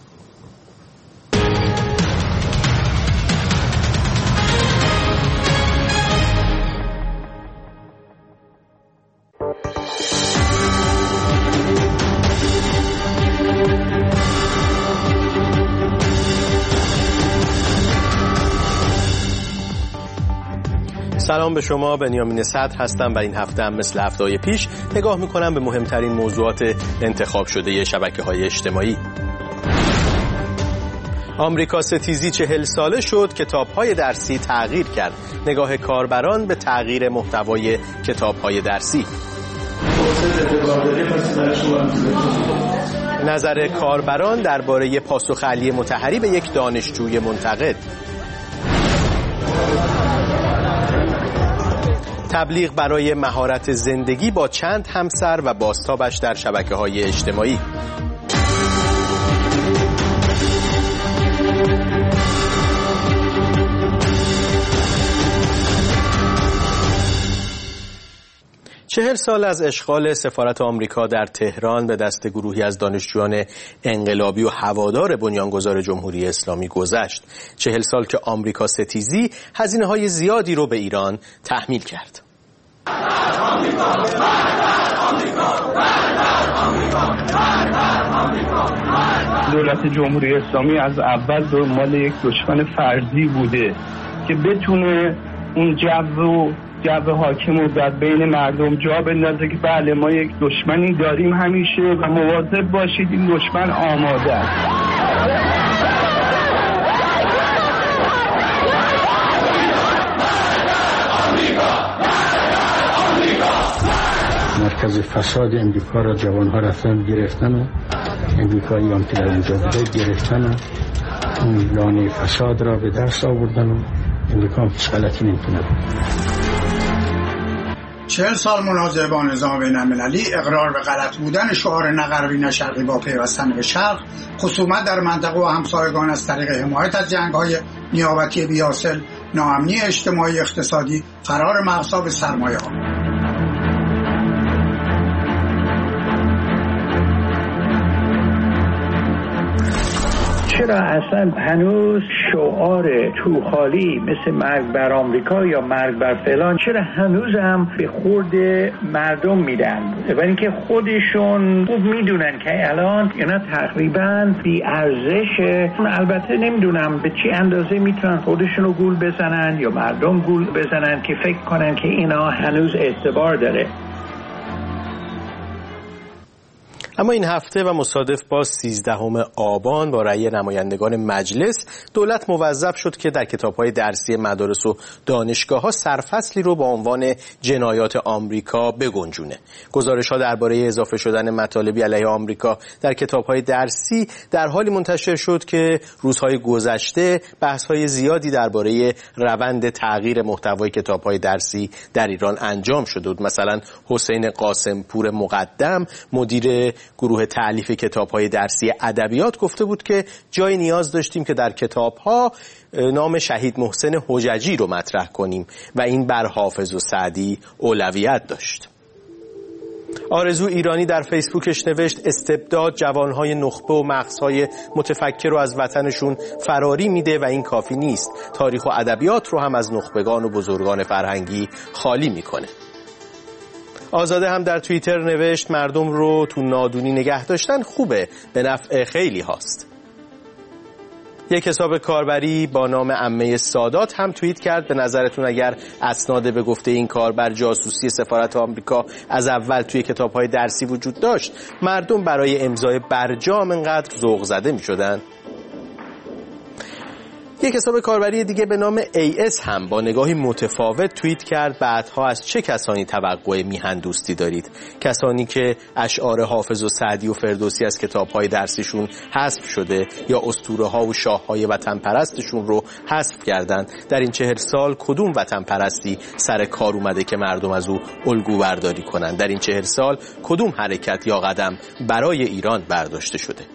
سلام به شما، بنیامین صدر هستم و این هفته هم مثل هفته‌های پیش نگاه میکنم به مهمترین موضوعات انتخاب شده شبکه‌های اجتماعی. آمریکا ستیزی 40 ساله شد، کتاب‌های درسی تغییر کرد. نگاه کاربران به تغییر محتوای کتاب‌های درسی. نظر کاربران درباره پاسخ علی مطهری به یک دانشجوی منتقد. تبلیغ برای مهارت زندگی با چند همسر و بازتابش در شبکه‌های اجتماعی. چهل سال از اشغال سفارت آمریکا در تهران به دست گروهی از دانشجویان انقلابی و هوادار بنیانگذار جمهوری اسلامی گذشت. 40 سال که آمریکا ستیزی هزینه‌های زیادی رو به ایران تحمیل کرد. دولت جمهوری اسلامی از اول دنبال یک دشمن فرضی بوده که بتونه اون جو حاکم رو در بین مردم جا بندازه که بله ما یک دشمنی داریم همیشه و مواظب باشید این دشمن آماده است. مرکز فساد امریکا را جوانها رفتن گرفتن و امریکایی هم که در اونجا بوده گرفتن و اون لانه فساد را به دست آوردن و امریکا هم هیچ غلطی نمی‌کنه. 40 سال مناظره با نظام بین‌المللی، اقرار به غلط بودن شعار نه غربی نه شرقی با پیوستن به شرق، خصومت در منطقه و همسایگان از طریق حمایت از جنگ‌های نیابتی بی‌حاصل، ناامنی اجتماعی اقتصادی، قرار مغزها به سرمایه‌ها. چرا اصلا هنوز شعار توخالی مثل مرگ بر آمریکا یا مرگ بر فلان چرا هنوز هم به خورد مردم میدن؟ و اینکه خودشون خوب میدونن که الان اینا تقریبا بی ارزشه. البته نمیدونم به چه اندازه میتونن خودشون رو گول بزنن یا مردم گول بزنن که فکر کنن که اینا هنوز اعتبار داره. اما این هفته و مصادف با 13 آبان با رأی نمایندگان مجلس، دولت موظف شد که در کتاب‌های درسی مدارس و دانشگاه‌ها سرفصلی رو با عنوان جنایات آمریکا بگنجونه. گزارش‌ها درباره اضافه شدن مطالبی علیه آمریکا در کتاب‌های درسی در حالی منتشر شد که روزهای گذشته بحث‌های زیادی درباره روند تغییر محتوای کتاب‌های درسی در ایران انجام شده بود. مثلا حسین قاسمپور مقدم، مدیر گروه تألیف کتاب‌های درسی ادبیات، گفته بود که جای نیاز داشتیم که در کتاب‌ها نام شهید محسن حججی رو مطرح کنیم و این بر حافظ و سعدی اولویت داشت. آرزو ایرانی در فیسبوکش نوشت استبداد جوانهای نخبه و مغزهای متفکر رو از وطنشون فراری میده و این کافی نیست، تاریخ و ادبیات رو هم از نخبگان و بزرگان فرهنگی خالی میکنه. آزاده هم در توییتر نوشت مردم رو تو نادونی نگه داشتن خوبه، به نفع خیلی هاست. یک حساب کاربری با نام عمه سادات هم توییت کرد به نظرتون اگر اسناد به گفته این کاربر جاسوسی سفارت آمریکا از اول توی کتاب‌های درسی وجود داشت، مردم برای امضای برجام انقدر ذوق زده می‌شدن؟ یک حساب کاربری دیگه به نام AS هم با نگاهی متفاوت توییت کرد بعدها از چه کسانی توقع میهن دوستی دارید؟ کسانی که اشعار حافظ و سعدی و فردوسی از کتاب‌های درسیشون حذف شده یا اسطوره‌ها و شاه‌های وطن پرستشون رو حذف کردن. در این 40 سال کدوم وطن پرستی سر کار اومده که مردم از او الگو برداری کنن؟ در این 40 سال کدوم حرکت یا قدم برای ایران برداشته شده؟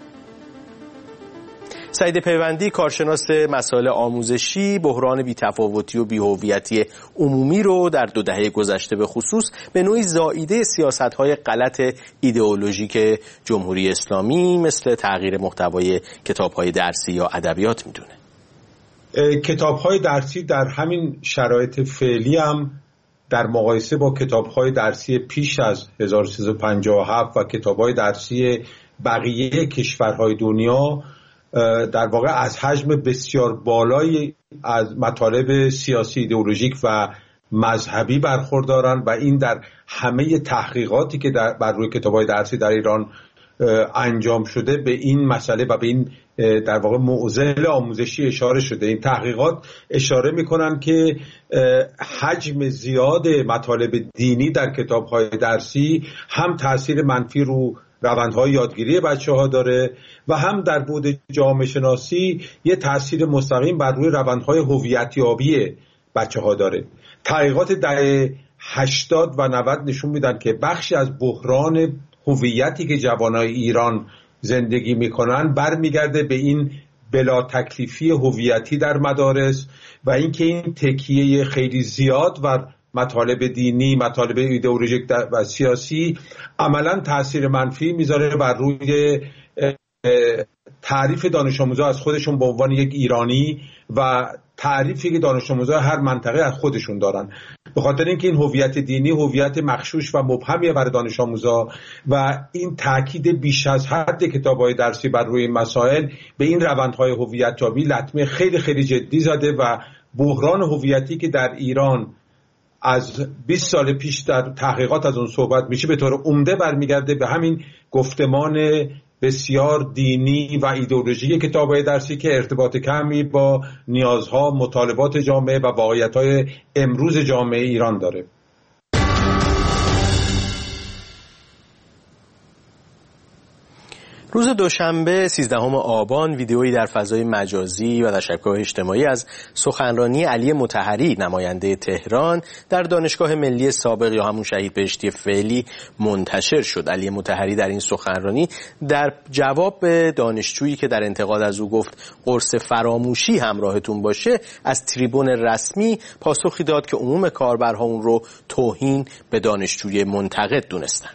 سعید پیوندی، کارشناس مسائل آموزشی، بحران بی‌تفاوتی و بی‌هویتی عمومی رو در 2 دهه گذشته به خصوص به نوعی زائیده سیاست‌های غلط ایدئولوژیک جمهوری اسلامی مثل تغییر محتوای کتاب‌های درسی یا ادبیات میدونه. کتاب‌های درسی در همین شرایط فعلی هم در مقایسه با کتاب‌های درسی پیش از 1357 و کتاب‌های درسی بقیه کشورهای دنیا در واقع از حجم بسیار بالایی از مطالب سیاسی ایدئولوژیک و مذهبی برخوردارن و این در همه تحقیقاتی که بر روی کتاب‌های درسی در ایران انجام شده به این مسئله و به این در واقع معضل آموزشی اشاره شده. این تحقیقات اشاره میکنن که حجم زیاد مطالب دینی در کتاب‌های درسی هم تأثیر منفی رو روندهای یادگیری بچه‌ها داره و هم در بعد جامعه شناسی یه تأثیر مستقیم بر روی روندهای هویتیابی بچه‌ها داره. تحقیقات دهه 80 و 90 نشون میدن که بخشی از بحران هویتی که جوانای ایران زندگی میکنن برمیگرده به این بلا تکلیفی هویتی در مدارس و اینکه این تکیه خیلی زیاد و مطالب دینی، مطالب ایدئولوژیک و سیاسی عملاً تأثیر منفی میذاره بر روی تعریف دانش آموزا از خودشون به عنوان یک ایرانی و تعریفی که دانش آموزا هر منطقه از خودشون دارن. به خاطر اینکه این هویت دینی هویت مغشوش و مبهمیه برای دانش آموزا و این تاکید بیش از حد کتاب‌های درسی بر روی مسائل به این روندهای هویتیابی لطمه خیلی خیلی جدی زده و بحران هویتی که در ایران از 20 سال پیش در تحقیقات از اون صحبت میشه به طور عمده برمیگرده به همین گفتمان بسیار دینی و ایدئولوژی کتاب‌های درسی که ارتباط کمی با نیازها، مطالبات جامعه و واقعیت‌های امروز جامعه ایران داره. روز دوشنبه 13 آبان ویدئویی در فضای مجازی و در شبکه‌های اجتماعی از سخنرانی علی مطهری نماینده تهران در دانشگاه ملی سابق یا همون شهید بهشتی فعلی منتشر شد. علی مطهری در این سخنرانی در جواب به دانشجویی که در انتقاد از او گفت قرص فراموشی همراهتون باشه از تریبون رسمی پاسخی داد که عموم کاربرها اون رو توهین به دانشجوی منتقد دونستن.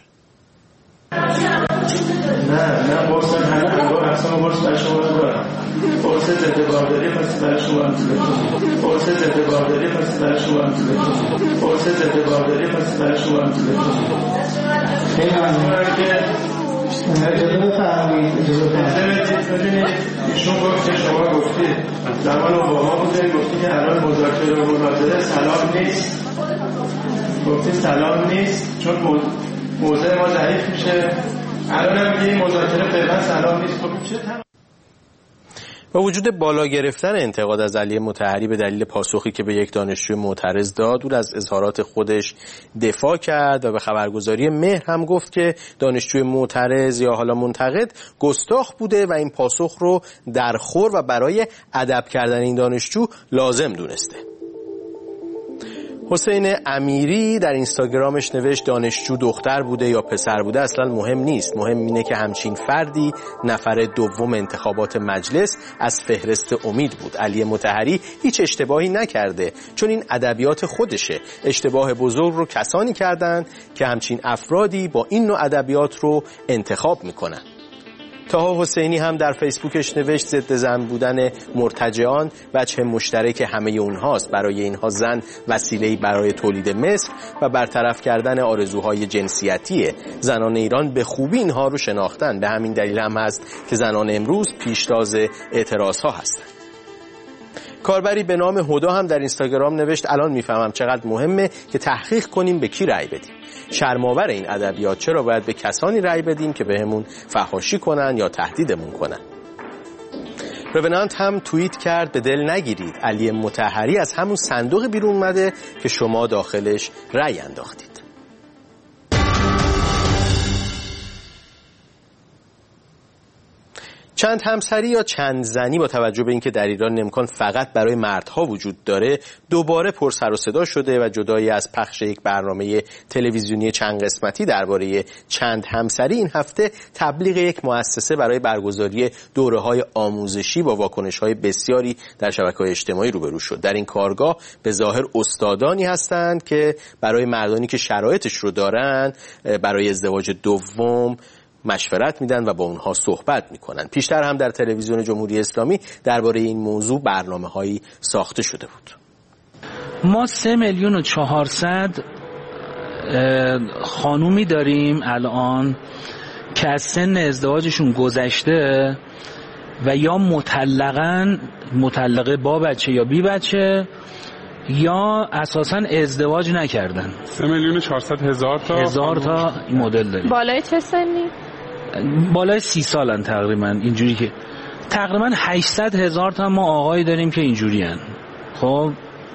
نه قرص همه اصلا قرص برای شما دارم. قرص ضد بارداری پس برای شما هم تلفن. قرص ضد بارداری پس برای شما هم تلفن. قرص ضد بارداری پس برای شما هم تلفن. خیلی ممنونم که اجازه بفرمایید. ببینید ایشون گفت که شما گفتید زمان اوباما بودید گفتید که الان مذاکره و مناظره سلام نیست. گفتید سلام نیست چون موضوع ما ضعیف میشه. الان هم میگه این مذاکره فعلا سلام نیست. خب چه با وجود بالا گرفتن انتقاد از علی مطهری به دلیل پاسخی که به یک دانشجوی معترض داد، او از اظهارات خودش دفاع کرد و به خبرگزاری مهر هم گفت که دانشجوی معترض یا حالا منتقد گستاخ بوده و این پاسخ رو درخور و برای ادب کردن این دانشجو لازم دونسته. حسین امیری در اینستاگرامش نوشت دانشجو دختر بوده یا پسر بوده اصلا مهم نیست، مهم اینه که همچین فردی نفر دوم انتخابات مجلس از فهرست امید بود. علی مطهری هیچ اشتباهی نکرده چون این ادبیات خودشه. اشتباه بزرگ رو کسانی کردند که همچین افرادی با این نوع ادبیات رو انتخاب میکنن. طاها حسینی هم در فیسبوکش نوشت ضد زن بودن مرتجعان وجه مشترک همه اونهاست. برای اینها زن وسیله‌ای برای تولید مثل و برطرف کردن آرزوهای جنسیتیه. زنان ایران به خوبی اینها رو شناختن. به همین دلیل هم هست که زنان امروز پیشتاز اعتراضها هستند. کاربری به نام هدا هم در اینستاگرام نوشت الان میفهمم چقدر مهمه که تحقیق کنیم به کی رأی بدیم. شرم‌آور این ادبیات، چرا باید به کسانی رأی بدیم که بهمون فحاشی کنن یا تهدیدمون کنن. رونانت هم توییت کرد به دل نگیرید، علی مطهری از همون صندوق بیرون اومده که شما داخلش رأی انداختید. چند همسری یا چند زنی با توجه به اینکه در ایران امکان فقط برای مردها وجود داره دوباره پر سر و صدا شده و جدایی از پخش یک برنامه تلویزیونی چند قسمتی درباره چند همسری این هفته تبلیغ یک مؤسسه برای برگزاری دوره‌های آموزشی با واکنش‌های بسیاری در شبکه‌های اجتماعی روبرو شد. در این کارگاه به ظاهر استادانی هستند که برای مردانی که شرایطش رو دارن برای ازدواج دوم مشورت میدن و با اونها صحبت میکنن. پیشتر هم در تلویزیون جمهوری اسلامی درباره این موضوع برنامه‌هایی ساخته شده بود. ما 3,400,000 خانومی داریم الان که از سن ازدواجشون گذشته و یا مطلقه با بچه یا بی بچه یا اساساً ازدواج نکردن. 3,400,000 تا این مدل داریم. بالای چه سنی؟ بالای 30 سالن تقریبا. اینجوری که تقریبا 800,000 تا ما آقای داریم که اینجوری هن. خب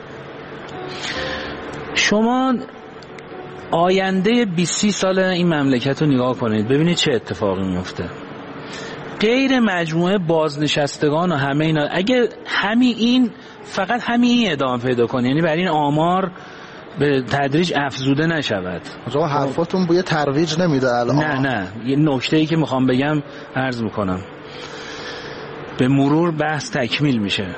شما آینده 20 سال این مملکت رو نگاه کنید ببینید چه اتفاقی میفته. غیر مجموعه بازنشستگان و همه اینا اگه فقط همین ادامه پیدا کنه، یعنی برای این آمار به تدریج افزوده نشود. آقا حرفاتون بوی ترویج نمیده الان؟ نه یه نکته‌ای که میخوام بگم عرض میکنم، به مرور بحث تکمیل میشه.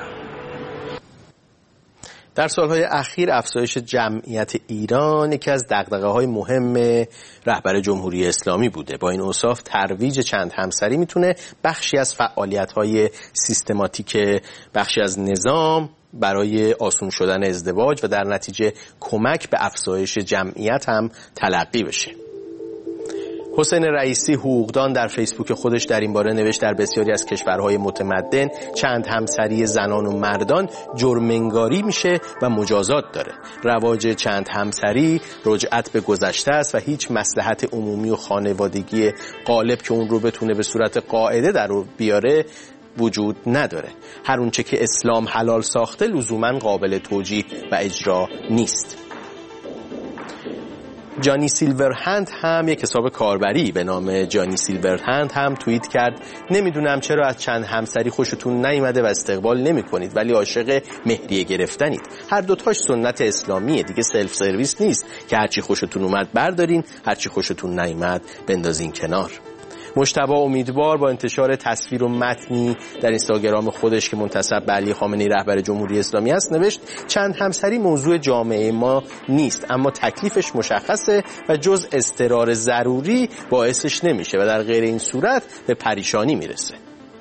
در سالهای اخیر افزایش جمعیت ایران یکی از دغدغه‌های مهم رهبر جمهوری اسلامی بوده. با این اوصاف ترویج چند همسری میتونه بخشی از فعالیت‌های سیستماتیک بخشی از نظام برای آسون شدن ازدواج و در نتیجه کمک به افزایش جمعیت هم تلقی بشه. حسین رئیسی حقوقدان در فیسبوک خودش در این باره نوشت در بسیاری از کشورهای متمدن چند همسری زنان و مردان جرم‌انگاری میشه و مجازات داره. رواج چند همسری رجعت به گذشته است و هیچ مصلحت عمومی و خانوادگی غالب که اون رو بتونه به صورت قاعده در رو بیاره وجود نداره. هر اونچه که اسلام حلال ساخته لزوماً قابل توجیه و اجرا نیست. جانی سیلورهند هم یک حساب کاربری به نام جانی سیلورهند هم توییت کرد نمیدونم چرا از چند همسری خوشتون نیامده و استقبال نمی کنید ولی عاشق مهریه گرفتنید. هر دوتاش سنت اسلامیه دیگه، سلف سرویس نیست که هرچی خوشتون اومد بردارین، هرچی خوشتون نیامد بندازین کنار. مجتبی امیدوار با انتشار تصویر و متنی در اینستاگرام خودش که منتسب به علی خامنه‌ای رهبر جمهوری اسلامی است نوشت چند همسری موضوع جامعه ما نیست اما تکلیفش مشخصه و جز اضطرار ضروری باعثش نمیشه و در غیر این صورت به پریشانی میرسه.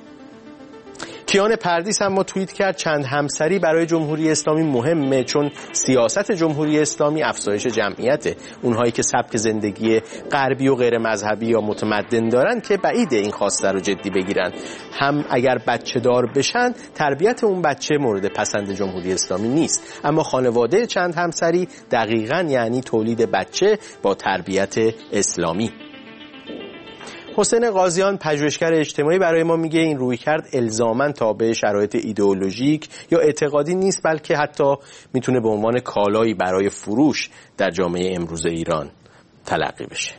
کیان پردیس هم توییت کرد چند همسری برای جمهوری اسلامی مهمه چون سیاست جمهوری اسلامی افزایش جمعیته. اونهایی که سبک زندگی غربی و غیر مذهبی یا متمدن دارن که بعیده این خواسته رو جدی بگیرن. هم اگر بچه دار بشن تربیت اون بچه مورد پسند جمهوری اسلامی نیست، اما خانواده چند همسری دقیقاً یعنی تولید بچه با تربیت اسلامی. حسین قاضیان پژوهشگر اجتماعی برای ما میگه این رویکرد الزاماً تابع شرایط ایدئولوژیک یا اعتقادی نیست بلکه حتی میتونه به عنوان کالایی برای فروش در جامعه امروز ایران تلقی بشه.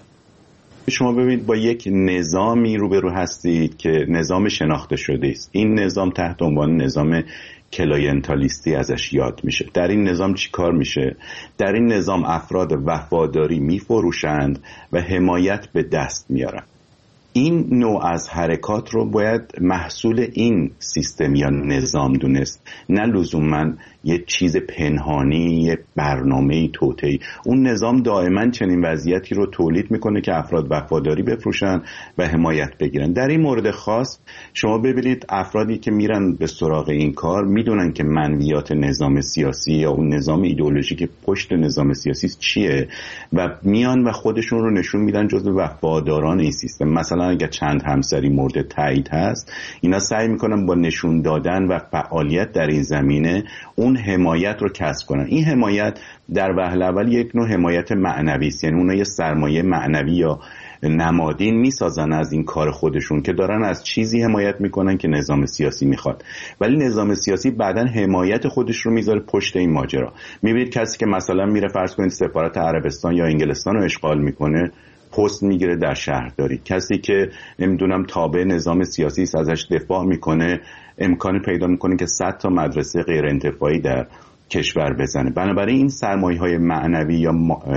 شما ببینید با یک نظامی روبرو هستید که نظام شناخته شده است. این نظام تحت عنوان نظام کلاینتالیستی ازش یاد میشه. در این نظام چی کار میشه؟ در این نظام افراد وفاداری میفروشند و حمایت به دست میارن. این نوع از حرکات رو باید محصول این سیستم یا نظام دونست، نه لزوماً یه چیز پنهانی، یه برنامه توطئه‌ای. اون نظام دائما چنین وضعیتی رو تولید میکنه که افراد وفاداری بفروشن و حمایت بگیرن. در این مورد خاص شما ببینید افرادی که میرن به سراغ این کار میدونن که منویات نظام سیاسی یا اون نظام ایدئولوژی که پشت نظام سیاسی چیه و میان و خودشون رو نشون میدن جزو وفاداران این سیستم. مثلا اگر چند همسری مورد تایید هست، اینا سعی میکنن با نشون دادن و فعالیت در این زمینه اون حمایت رو کسب کنن. این حمایت در وهله اول یک نوع حمایت معنوی است، یعنی اونها یه سرمایه معنوی یا نمادین میسازن از این کار خودشون که دارن از چیزی حمایت میکنن که نظام سیاسی میخواد، ولی نظام سیاسی بعدن حمایت خودش رو میذاره پشت این ماجرا. میبینید کسی که مثلا میره فرض کنید سفارت عربستان یا انگلستان رو اشغال میکنه پست میگیره در شهرداری. کسی که نمیدونم تابع نظام سیاسی است ازش دفاع میکنه امکانی پیدا میکنه که 100 تا مدرسه غیر انتفاعی در کشور بزنه. بنابراین این سرمایه‌های معنوی یا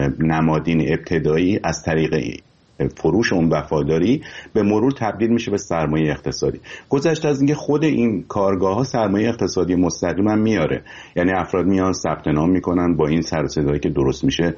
نمادین ابتدایی از طریق فروش اون وفاداری به مرور تبدیل میشه به سرمایه اقتصادی. گذشته از اینکه خود این کارگاه‌ها سرمایه اقتصادی مستقیم هم میاره، یعنی افراد میان ثبت نام میکنن، با این سر و صدایی که درست میشه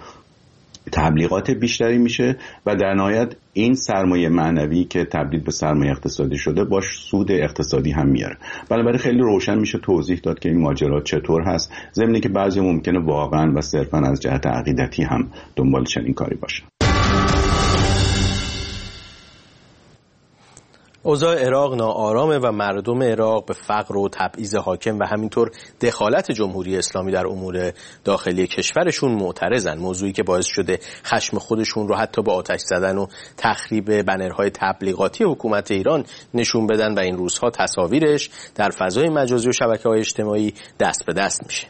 تبلیغات بیشتری میشه و در نهایت این سرمایه معنوی که تبدیل به سرمایه اقتصادی شده باش سود اقتصادی هم میاره. بنابراین خیلی روشن میشه توضیح داد که این ماجرا چطور هست، ضمن که بعضی ممکنه واقعا و صرفا از جهت عقیدتی هم دنبال چنین کاری باشه. اوضاع عراق ناآرامه و مردم عراق به فقر و تبعیض حاکم و همینطور دخالت جمهوری اسلامی در امور داخلی کشورشون معترضن، موضوعی که باعث شده خشم خودشون رو حتی با آتش زدن و تخریب بنرهای تبلیغاتی حکومت ایران نشون بدن و این روزها تصاویرش در فضای مجازی و شبکه‌های اجتماعی دست به دست میشه.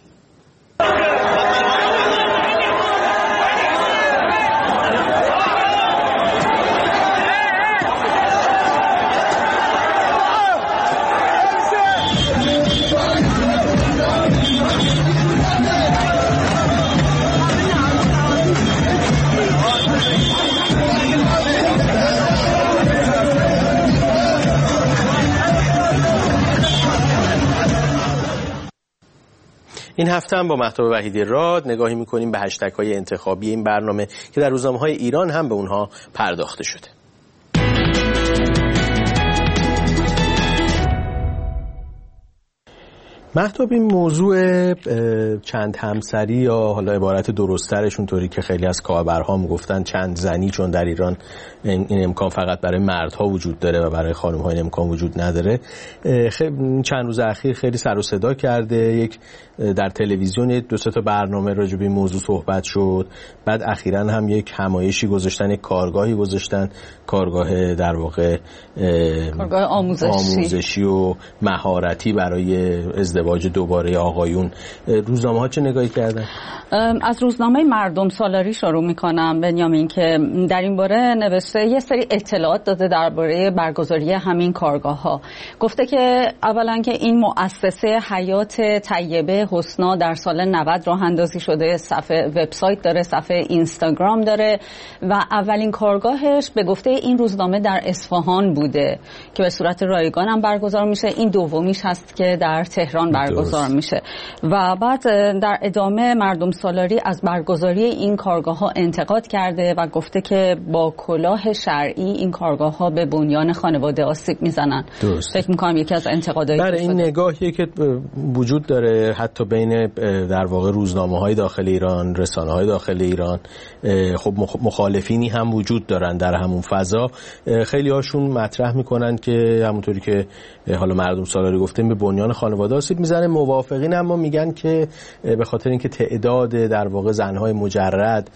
این هفته هم با مهتاب وحیدی راد نگاهی میکنیم به هشتگ‌های انتخابی این برنامه که در روزنامه‌های ایران هم به اونها پرداخته شده. مهتاب، این موضوع چند همسری یا حالا عبارت درست‌ترش اونطوری که خیلی از کاربرها میگفتن چند زنی، چون در ایران این امکان فقط برای مردها وجود داره و برای خانم‌ها این امکان وجود نداره، چند روز اخیر خیلی سر و صدا کرده. یک در تلویزیون 2-3 تا برنامه راجع به این موضوع صحبت شد، بعد اخیراً هم یک همایشی گذاشتن، یک کارگاهی گذاشتن، کارگاه در واقع کارگاه آموزشی و مهارتی برای ازدواج دوباره آقایون. روزنامه‌ها چه نگاهی کردن؟ از روزنامه مردم سالاری شروع می‌کنم بنیامین، که در این باره نوشته یه سری اطلاعات داده درباره برگزاری همین کارگاه‌ها. گفته که اولا که این مؤسسه حیات طیبه حسنا در سال 90 راه اندازی شده، صفحه وبسایت داره، صفحه اینستاگرام داره و اولین کارگاهش به گفته این روزنامه در اصفهان بوده که به صورت رایگان هم برگزار میشه. این دومیش هست که در تهران برگزار میشه. و بعد در ادامه مردم سالاری از برگزاری این کارگاه ها انتقاد کرده و گفته که با کلاه شرعی این کارگاه ها به بنیان خانواده آسیب میزنن. فکر میکنم یکی از انتقادایی برای این نگاهی که وجود داره حتی بین در واقع روزنامه های داخل ایران، رسانه های داخل ایران، خب مخالفینی هم وجود دارن در همون فضا. خیلی هاشون مطرح میکنن که همونطوری که حالا مردم سالاری گفتیم به بنیان خانواده آسیب میزنه. موافقین اما میگن که به خاطر اینکه تعداد در واقع زنهای مجرد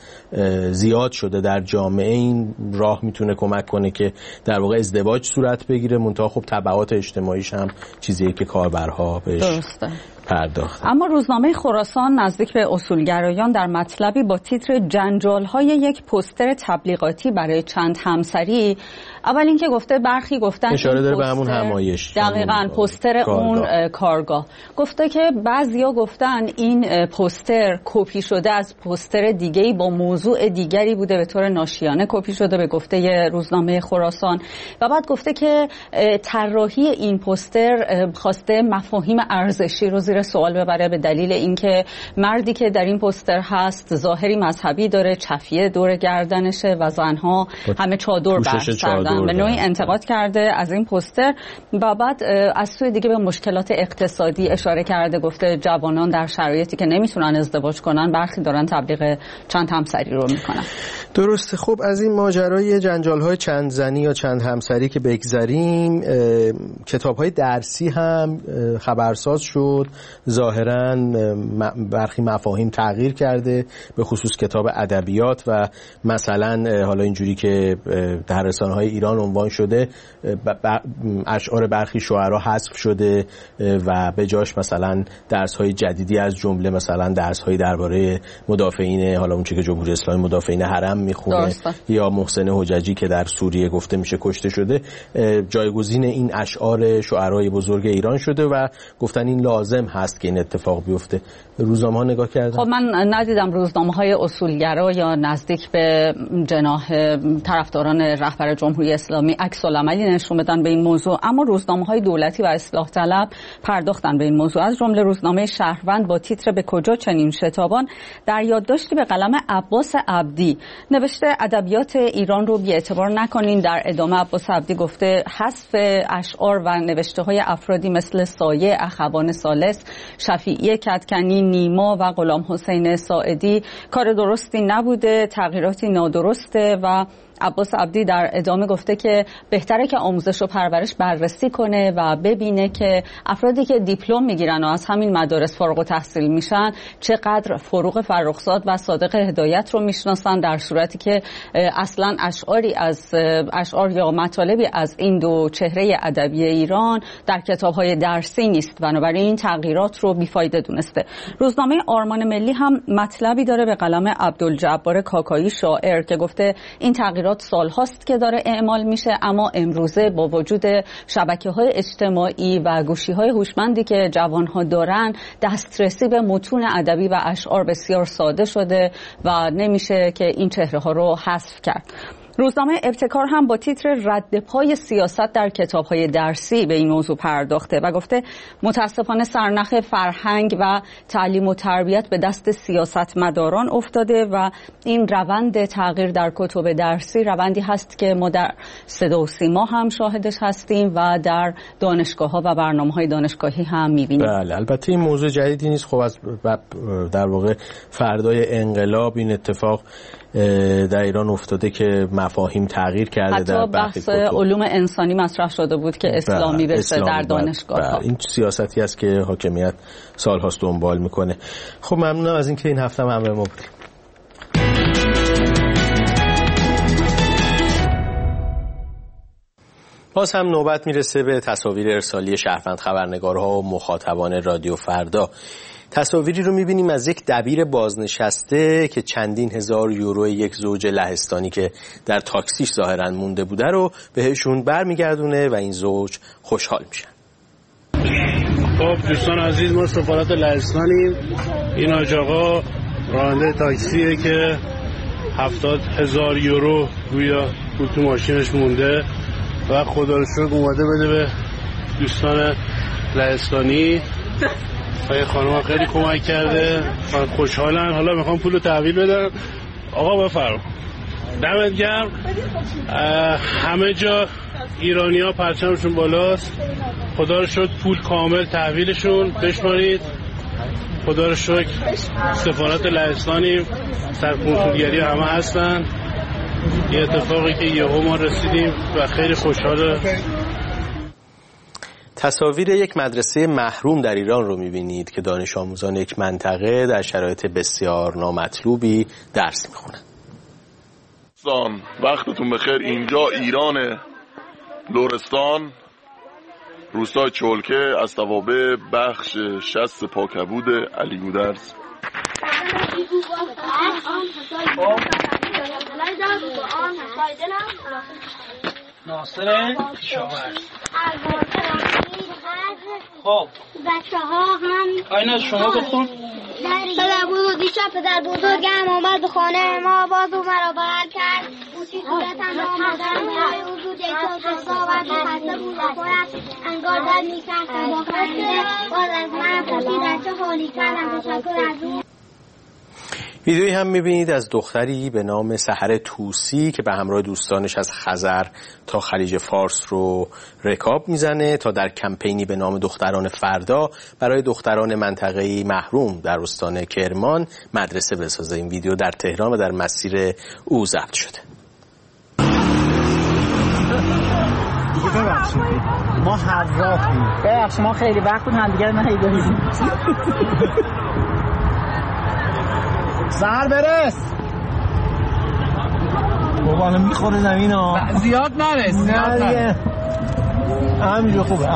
زیاد شده در جامعه، این راه میتونه کمک کنه که در واقع ازدواج صورت بگیره، منتها خب تبعات اجتماعیش هم چیزیه که کاربرها بهش پرداخت. اما روزنامه خراسان نزدیک به اصولگرایان در مطلبی با تیتر جنجال‌های یک پوستر تبلیغاتی برای چند همسری، اول اینکه گفته برخی گفتن اشاره داره به همون همایش، دقیقاً پوستر اون کارگاه. گفته که بعضیا گفتن این پوستر کپی شده از پوستر دیگه‌ای با موضوع دیگری بوده، به طور ناشیانه کپی شده به گفته روزنامه خراسان. و بعد گفته که طراحی این پوستر خواسته مفاهیم ارزشی رو زیر سوال ببره، به دلیل اینکه مردی که در این پوستر هست ظاهری مذهبی داره، چفیه دور گردنشه و زنها همه چادر برداشتن. به نوعی انتقاد کرده از این پوستر. و بعد از سوی دیگه به مشکلات اقتصادی اشاره کرده، گفته جوانان در شرایطی که نمیتونن ازدواج کنن برخی دارن تبلیغ چند همسری رو میکنن. درسته. خب از این ماجرای جنجال‌های چند زنی یا چند همسری که بگذریم، کتاب‌های درسی هم خبرساز شد. ظاهراً برخی مفاهیم تغییر کرده، به خصوص کتاب ادبیات و مثلا حالا اینجوری که در رسانه‌های ایران عنوان شده اشعار برخی شاعرها حذف شده و به جاش مثلا درس‌های جدیدی از جمله مثلا درس‌های درباره مدافعین، حالا اون چیزی که جمهوری اسلامی مدافعین حرم میخونه یا محسن حججی که در سوریه گفته میشه کشته شده، جایگزین این اشعار شاعرای بزرگ ایران شده و گفتن این لازم هست که این اتفاق بیفته. روزنامه‌ها نگاه کردن؟ خب من ندیدم روزنامه‌های اصولگرا یا نزدیک به جناح طرفداران رهبر جمهوری اسلامی عکس العملی نشون بدن به این موضوع، اما روزنامه‌های دولتی و اصلاح طلب پرداختن به این موضوع. از جمله روزنامه شهروند با تیتر به کجا چنین شتابان در یادداشتی به قلم عباس عبدی نوشته ادبیات ایران رو بی‌اعتبار نکنین. در ادامه عباس عبدی گفته حذف اشعار و نوشته‌های افرادی مثل سایه، اخوان ثالث، شفیعی کدکنی، نیما و غلام حسین ساعدی کار درستی نبوده، تغییراتی نادرسته و عباس عبدی در ادامه گفته که بهتره که آموزش و پرورش بررسی کنه و ببینه که افرادی که دیپلم میگیرن و از همین مدارس فارغ التحصیل میشن چقدر فروغ فرخزاد و صادق هدایت رو میشناسن، در صورتی که اصلا اشعار یا مطالبی از این دو چهره ادبی ایران در کتاب‌های درسی نیست. بنابراین این تغییرات رو بیفایده دونسته. روزنامه آرمان ملی هم مطلبی داره به قلم عبدالجبار کاکایی شاعر که گفته این تغییرات سال‌هاست که داره اعمال میشه، اما امروزه با وجود شبکه‌های اجتماعی و گوشی‌های هوشمندی که جوان‌ها دارن، دسترسی به متون ادبی و اشعار بسیار ساده شده و نمیشه که این چهره‌ها رو حذف کرد. روزنامه ابتکار هم با تیتر رد پای سیاست در کتاب‌های درسی به این موضوع پرداخته و گفته متاسفانه سرنخ فرهنگ و تعلیم و تربیت به دست سیاستمداران افتاده و این روند تغییر در کتب درسی روندی هست که ما در صدا و سیما هم شاهدش هستیم و در دانشگاه‌ها و برنامه‌های دانشگاهی هم می‌بینیم. بله، البته این موضوع جدیدی نیست. خب از در واقع فردای انقلاب این اتفاق در ایران افتاده که مفاهیم تغییر کرده. حتی در بحث علوم انسانی مطرح شده بود که اسلامی بشه در دانشگاه. این سیاستی است که حاکمیت سال‌هاست دنبال میکنه. خب ممنونم از اینکه این هفته هم همراه ما بودید. باز هم نوبت میرسه به تصاویر ارسالی شهروند خبرنگارها و مخاطبان رادیو فردا. تصاویری رو میبینیم از یک دبیر بازنشسته که چندین هزار یورو یک زوج لهستانی که در تاکسیش ظاهراً مونده بوده رو بهشون برمیگردونه و این زوج خوشحال میشن. خب دوستان عزیز، ما سفارت لهستانیم. این حاج آقا راننده تاکسیه که 70,000 یورو گویا پول تو ماشینش مونده و خدا رو شکر اومده بده به دوستان لهستانی. خانم خیلی کمک کرده، خوشحالن. حالا میخوام پول رو تحویل بدم. آقا بفرم. دمت گرم. همه جا ایرانی ها پرچمشون بالاست. خدا رو شکر پول کامل تحویلشون بشمارید. خدا رو شکر سفارت لهستانیم، سرکنسولگری همه هستن. یه اتفاقی که یهو ما رسیدیم و خیلی خوشحاله. تصاویر یک مدرسه محروم در ایران رو می‌بینید که دانش آموزان یک منطقه در شرایط بسیار نامطلوبی درس می‌خونن. وقتتون بخیر. اینجا ایران لرستان، روستای چولکه از توابع بخش 60 پاکبود علی گودرز. ناصر کشاورز. خب بچه ها هم اینا شما بخون. پدر بزرگ دیشب پدر بزرگم آمد به خانه ما، باز او مرا بغل کرد. گوشی صورتم را مادرم برای وجود یک صحبت خسته بود و پرست انگار داد میکرد با خنده. باز از من پرسید چه حالی کردم. تشکر از او. ویدیویی هم میبینید از دختری به نام سحر توسی که به همراه دوستانش از خزر تا خلیج فارس رو رکاب میزنه تا در کمپینی به نام دختران فردا برای دختران منطقه‌ای محروم در استان کرمان مدرسه بسازه. این ویدیو در تهران و در مسیر او ضبط شده. ببخشید ما حرافیم. ببخشید ما خیلی وقت بود همدیگر ندیدیم. سر برس بابا میخوره زمین ها. زیاد نرس. همینجا خوبه.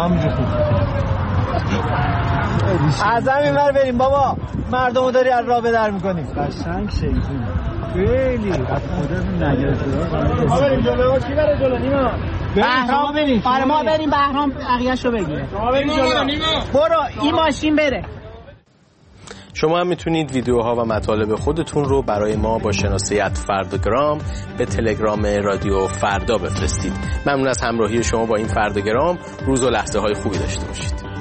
از همین ور بریم بابا، مردمو داری از راه به در میکنیم. قشنگ شیطون خیلی از خودتون نگرفته. ما بریم جلو. کی بره جلو؟ نیما بهرام بریم. آره ما بریم بهرام بقیه‌شو بگیره. ما بریم جلو. برو این ماشین بره. شما هم میتونید ویدیوها و مطالب خودتون رو برای ما با شناسه @فرداگرام به تلگرام رادیو فردا بفرستید. ممنون از همراهی شما با این فرداگرام. روز و لحظه های خوبی داشته باشید.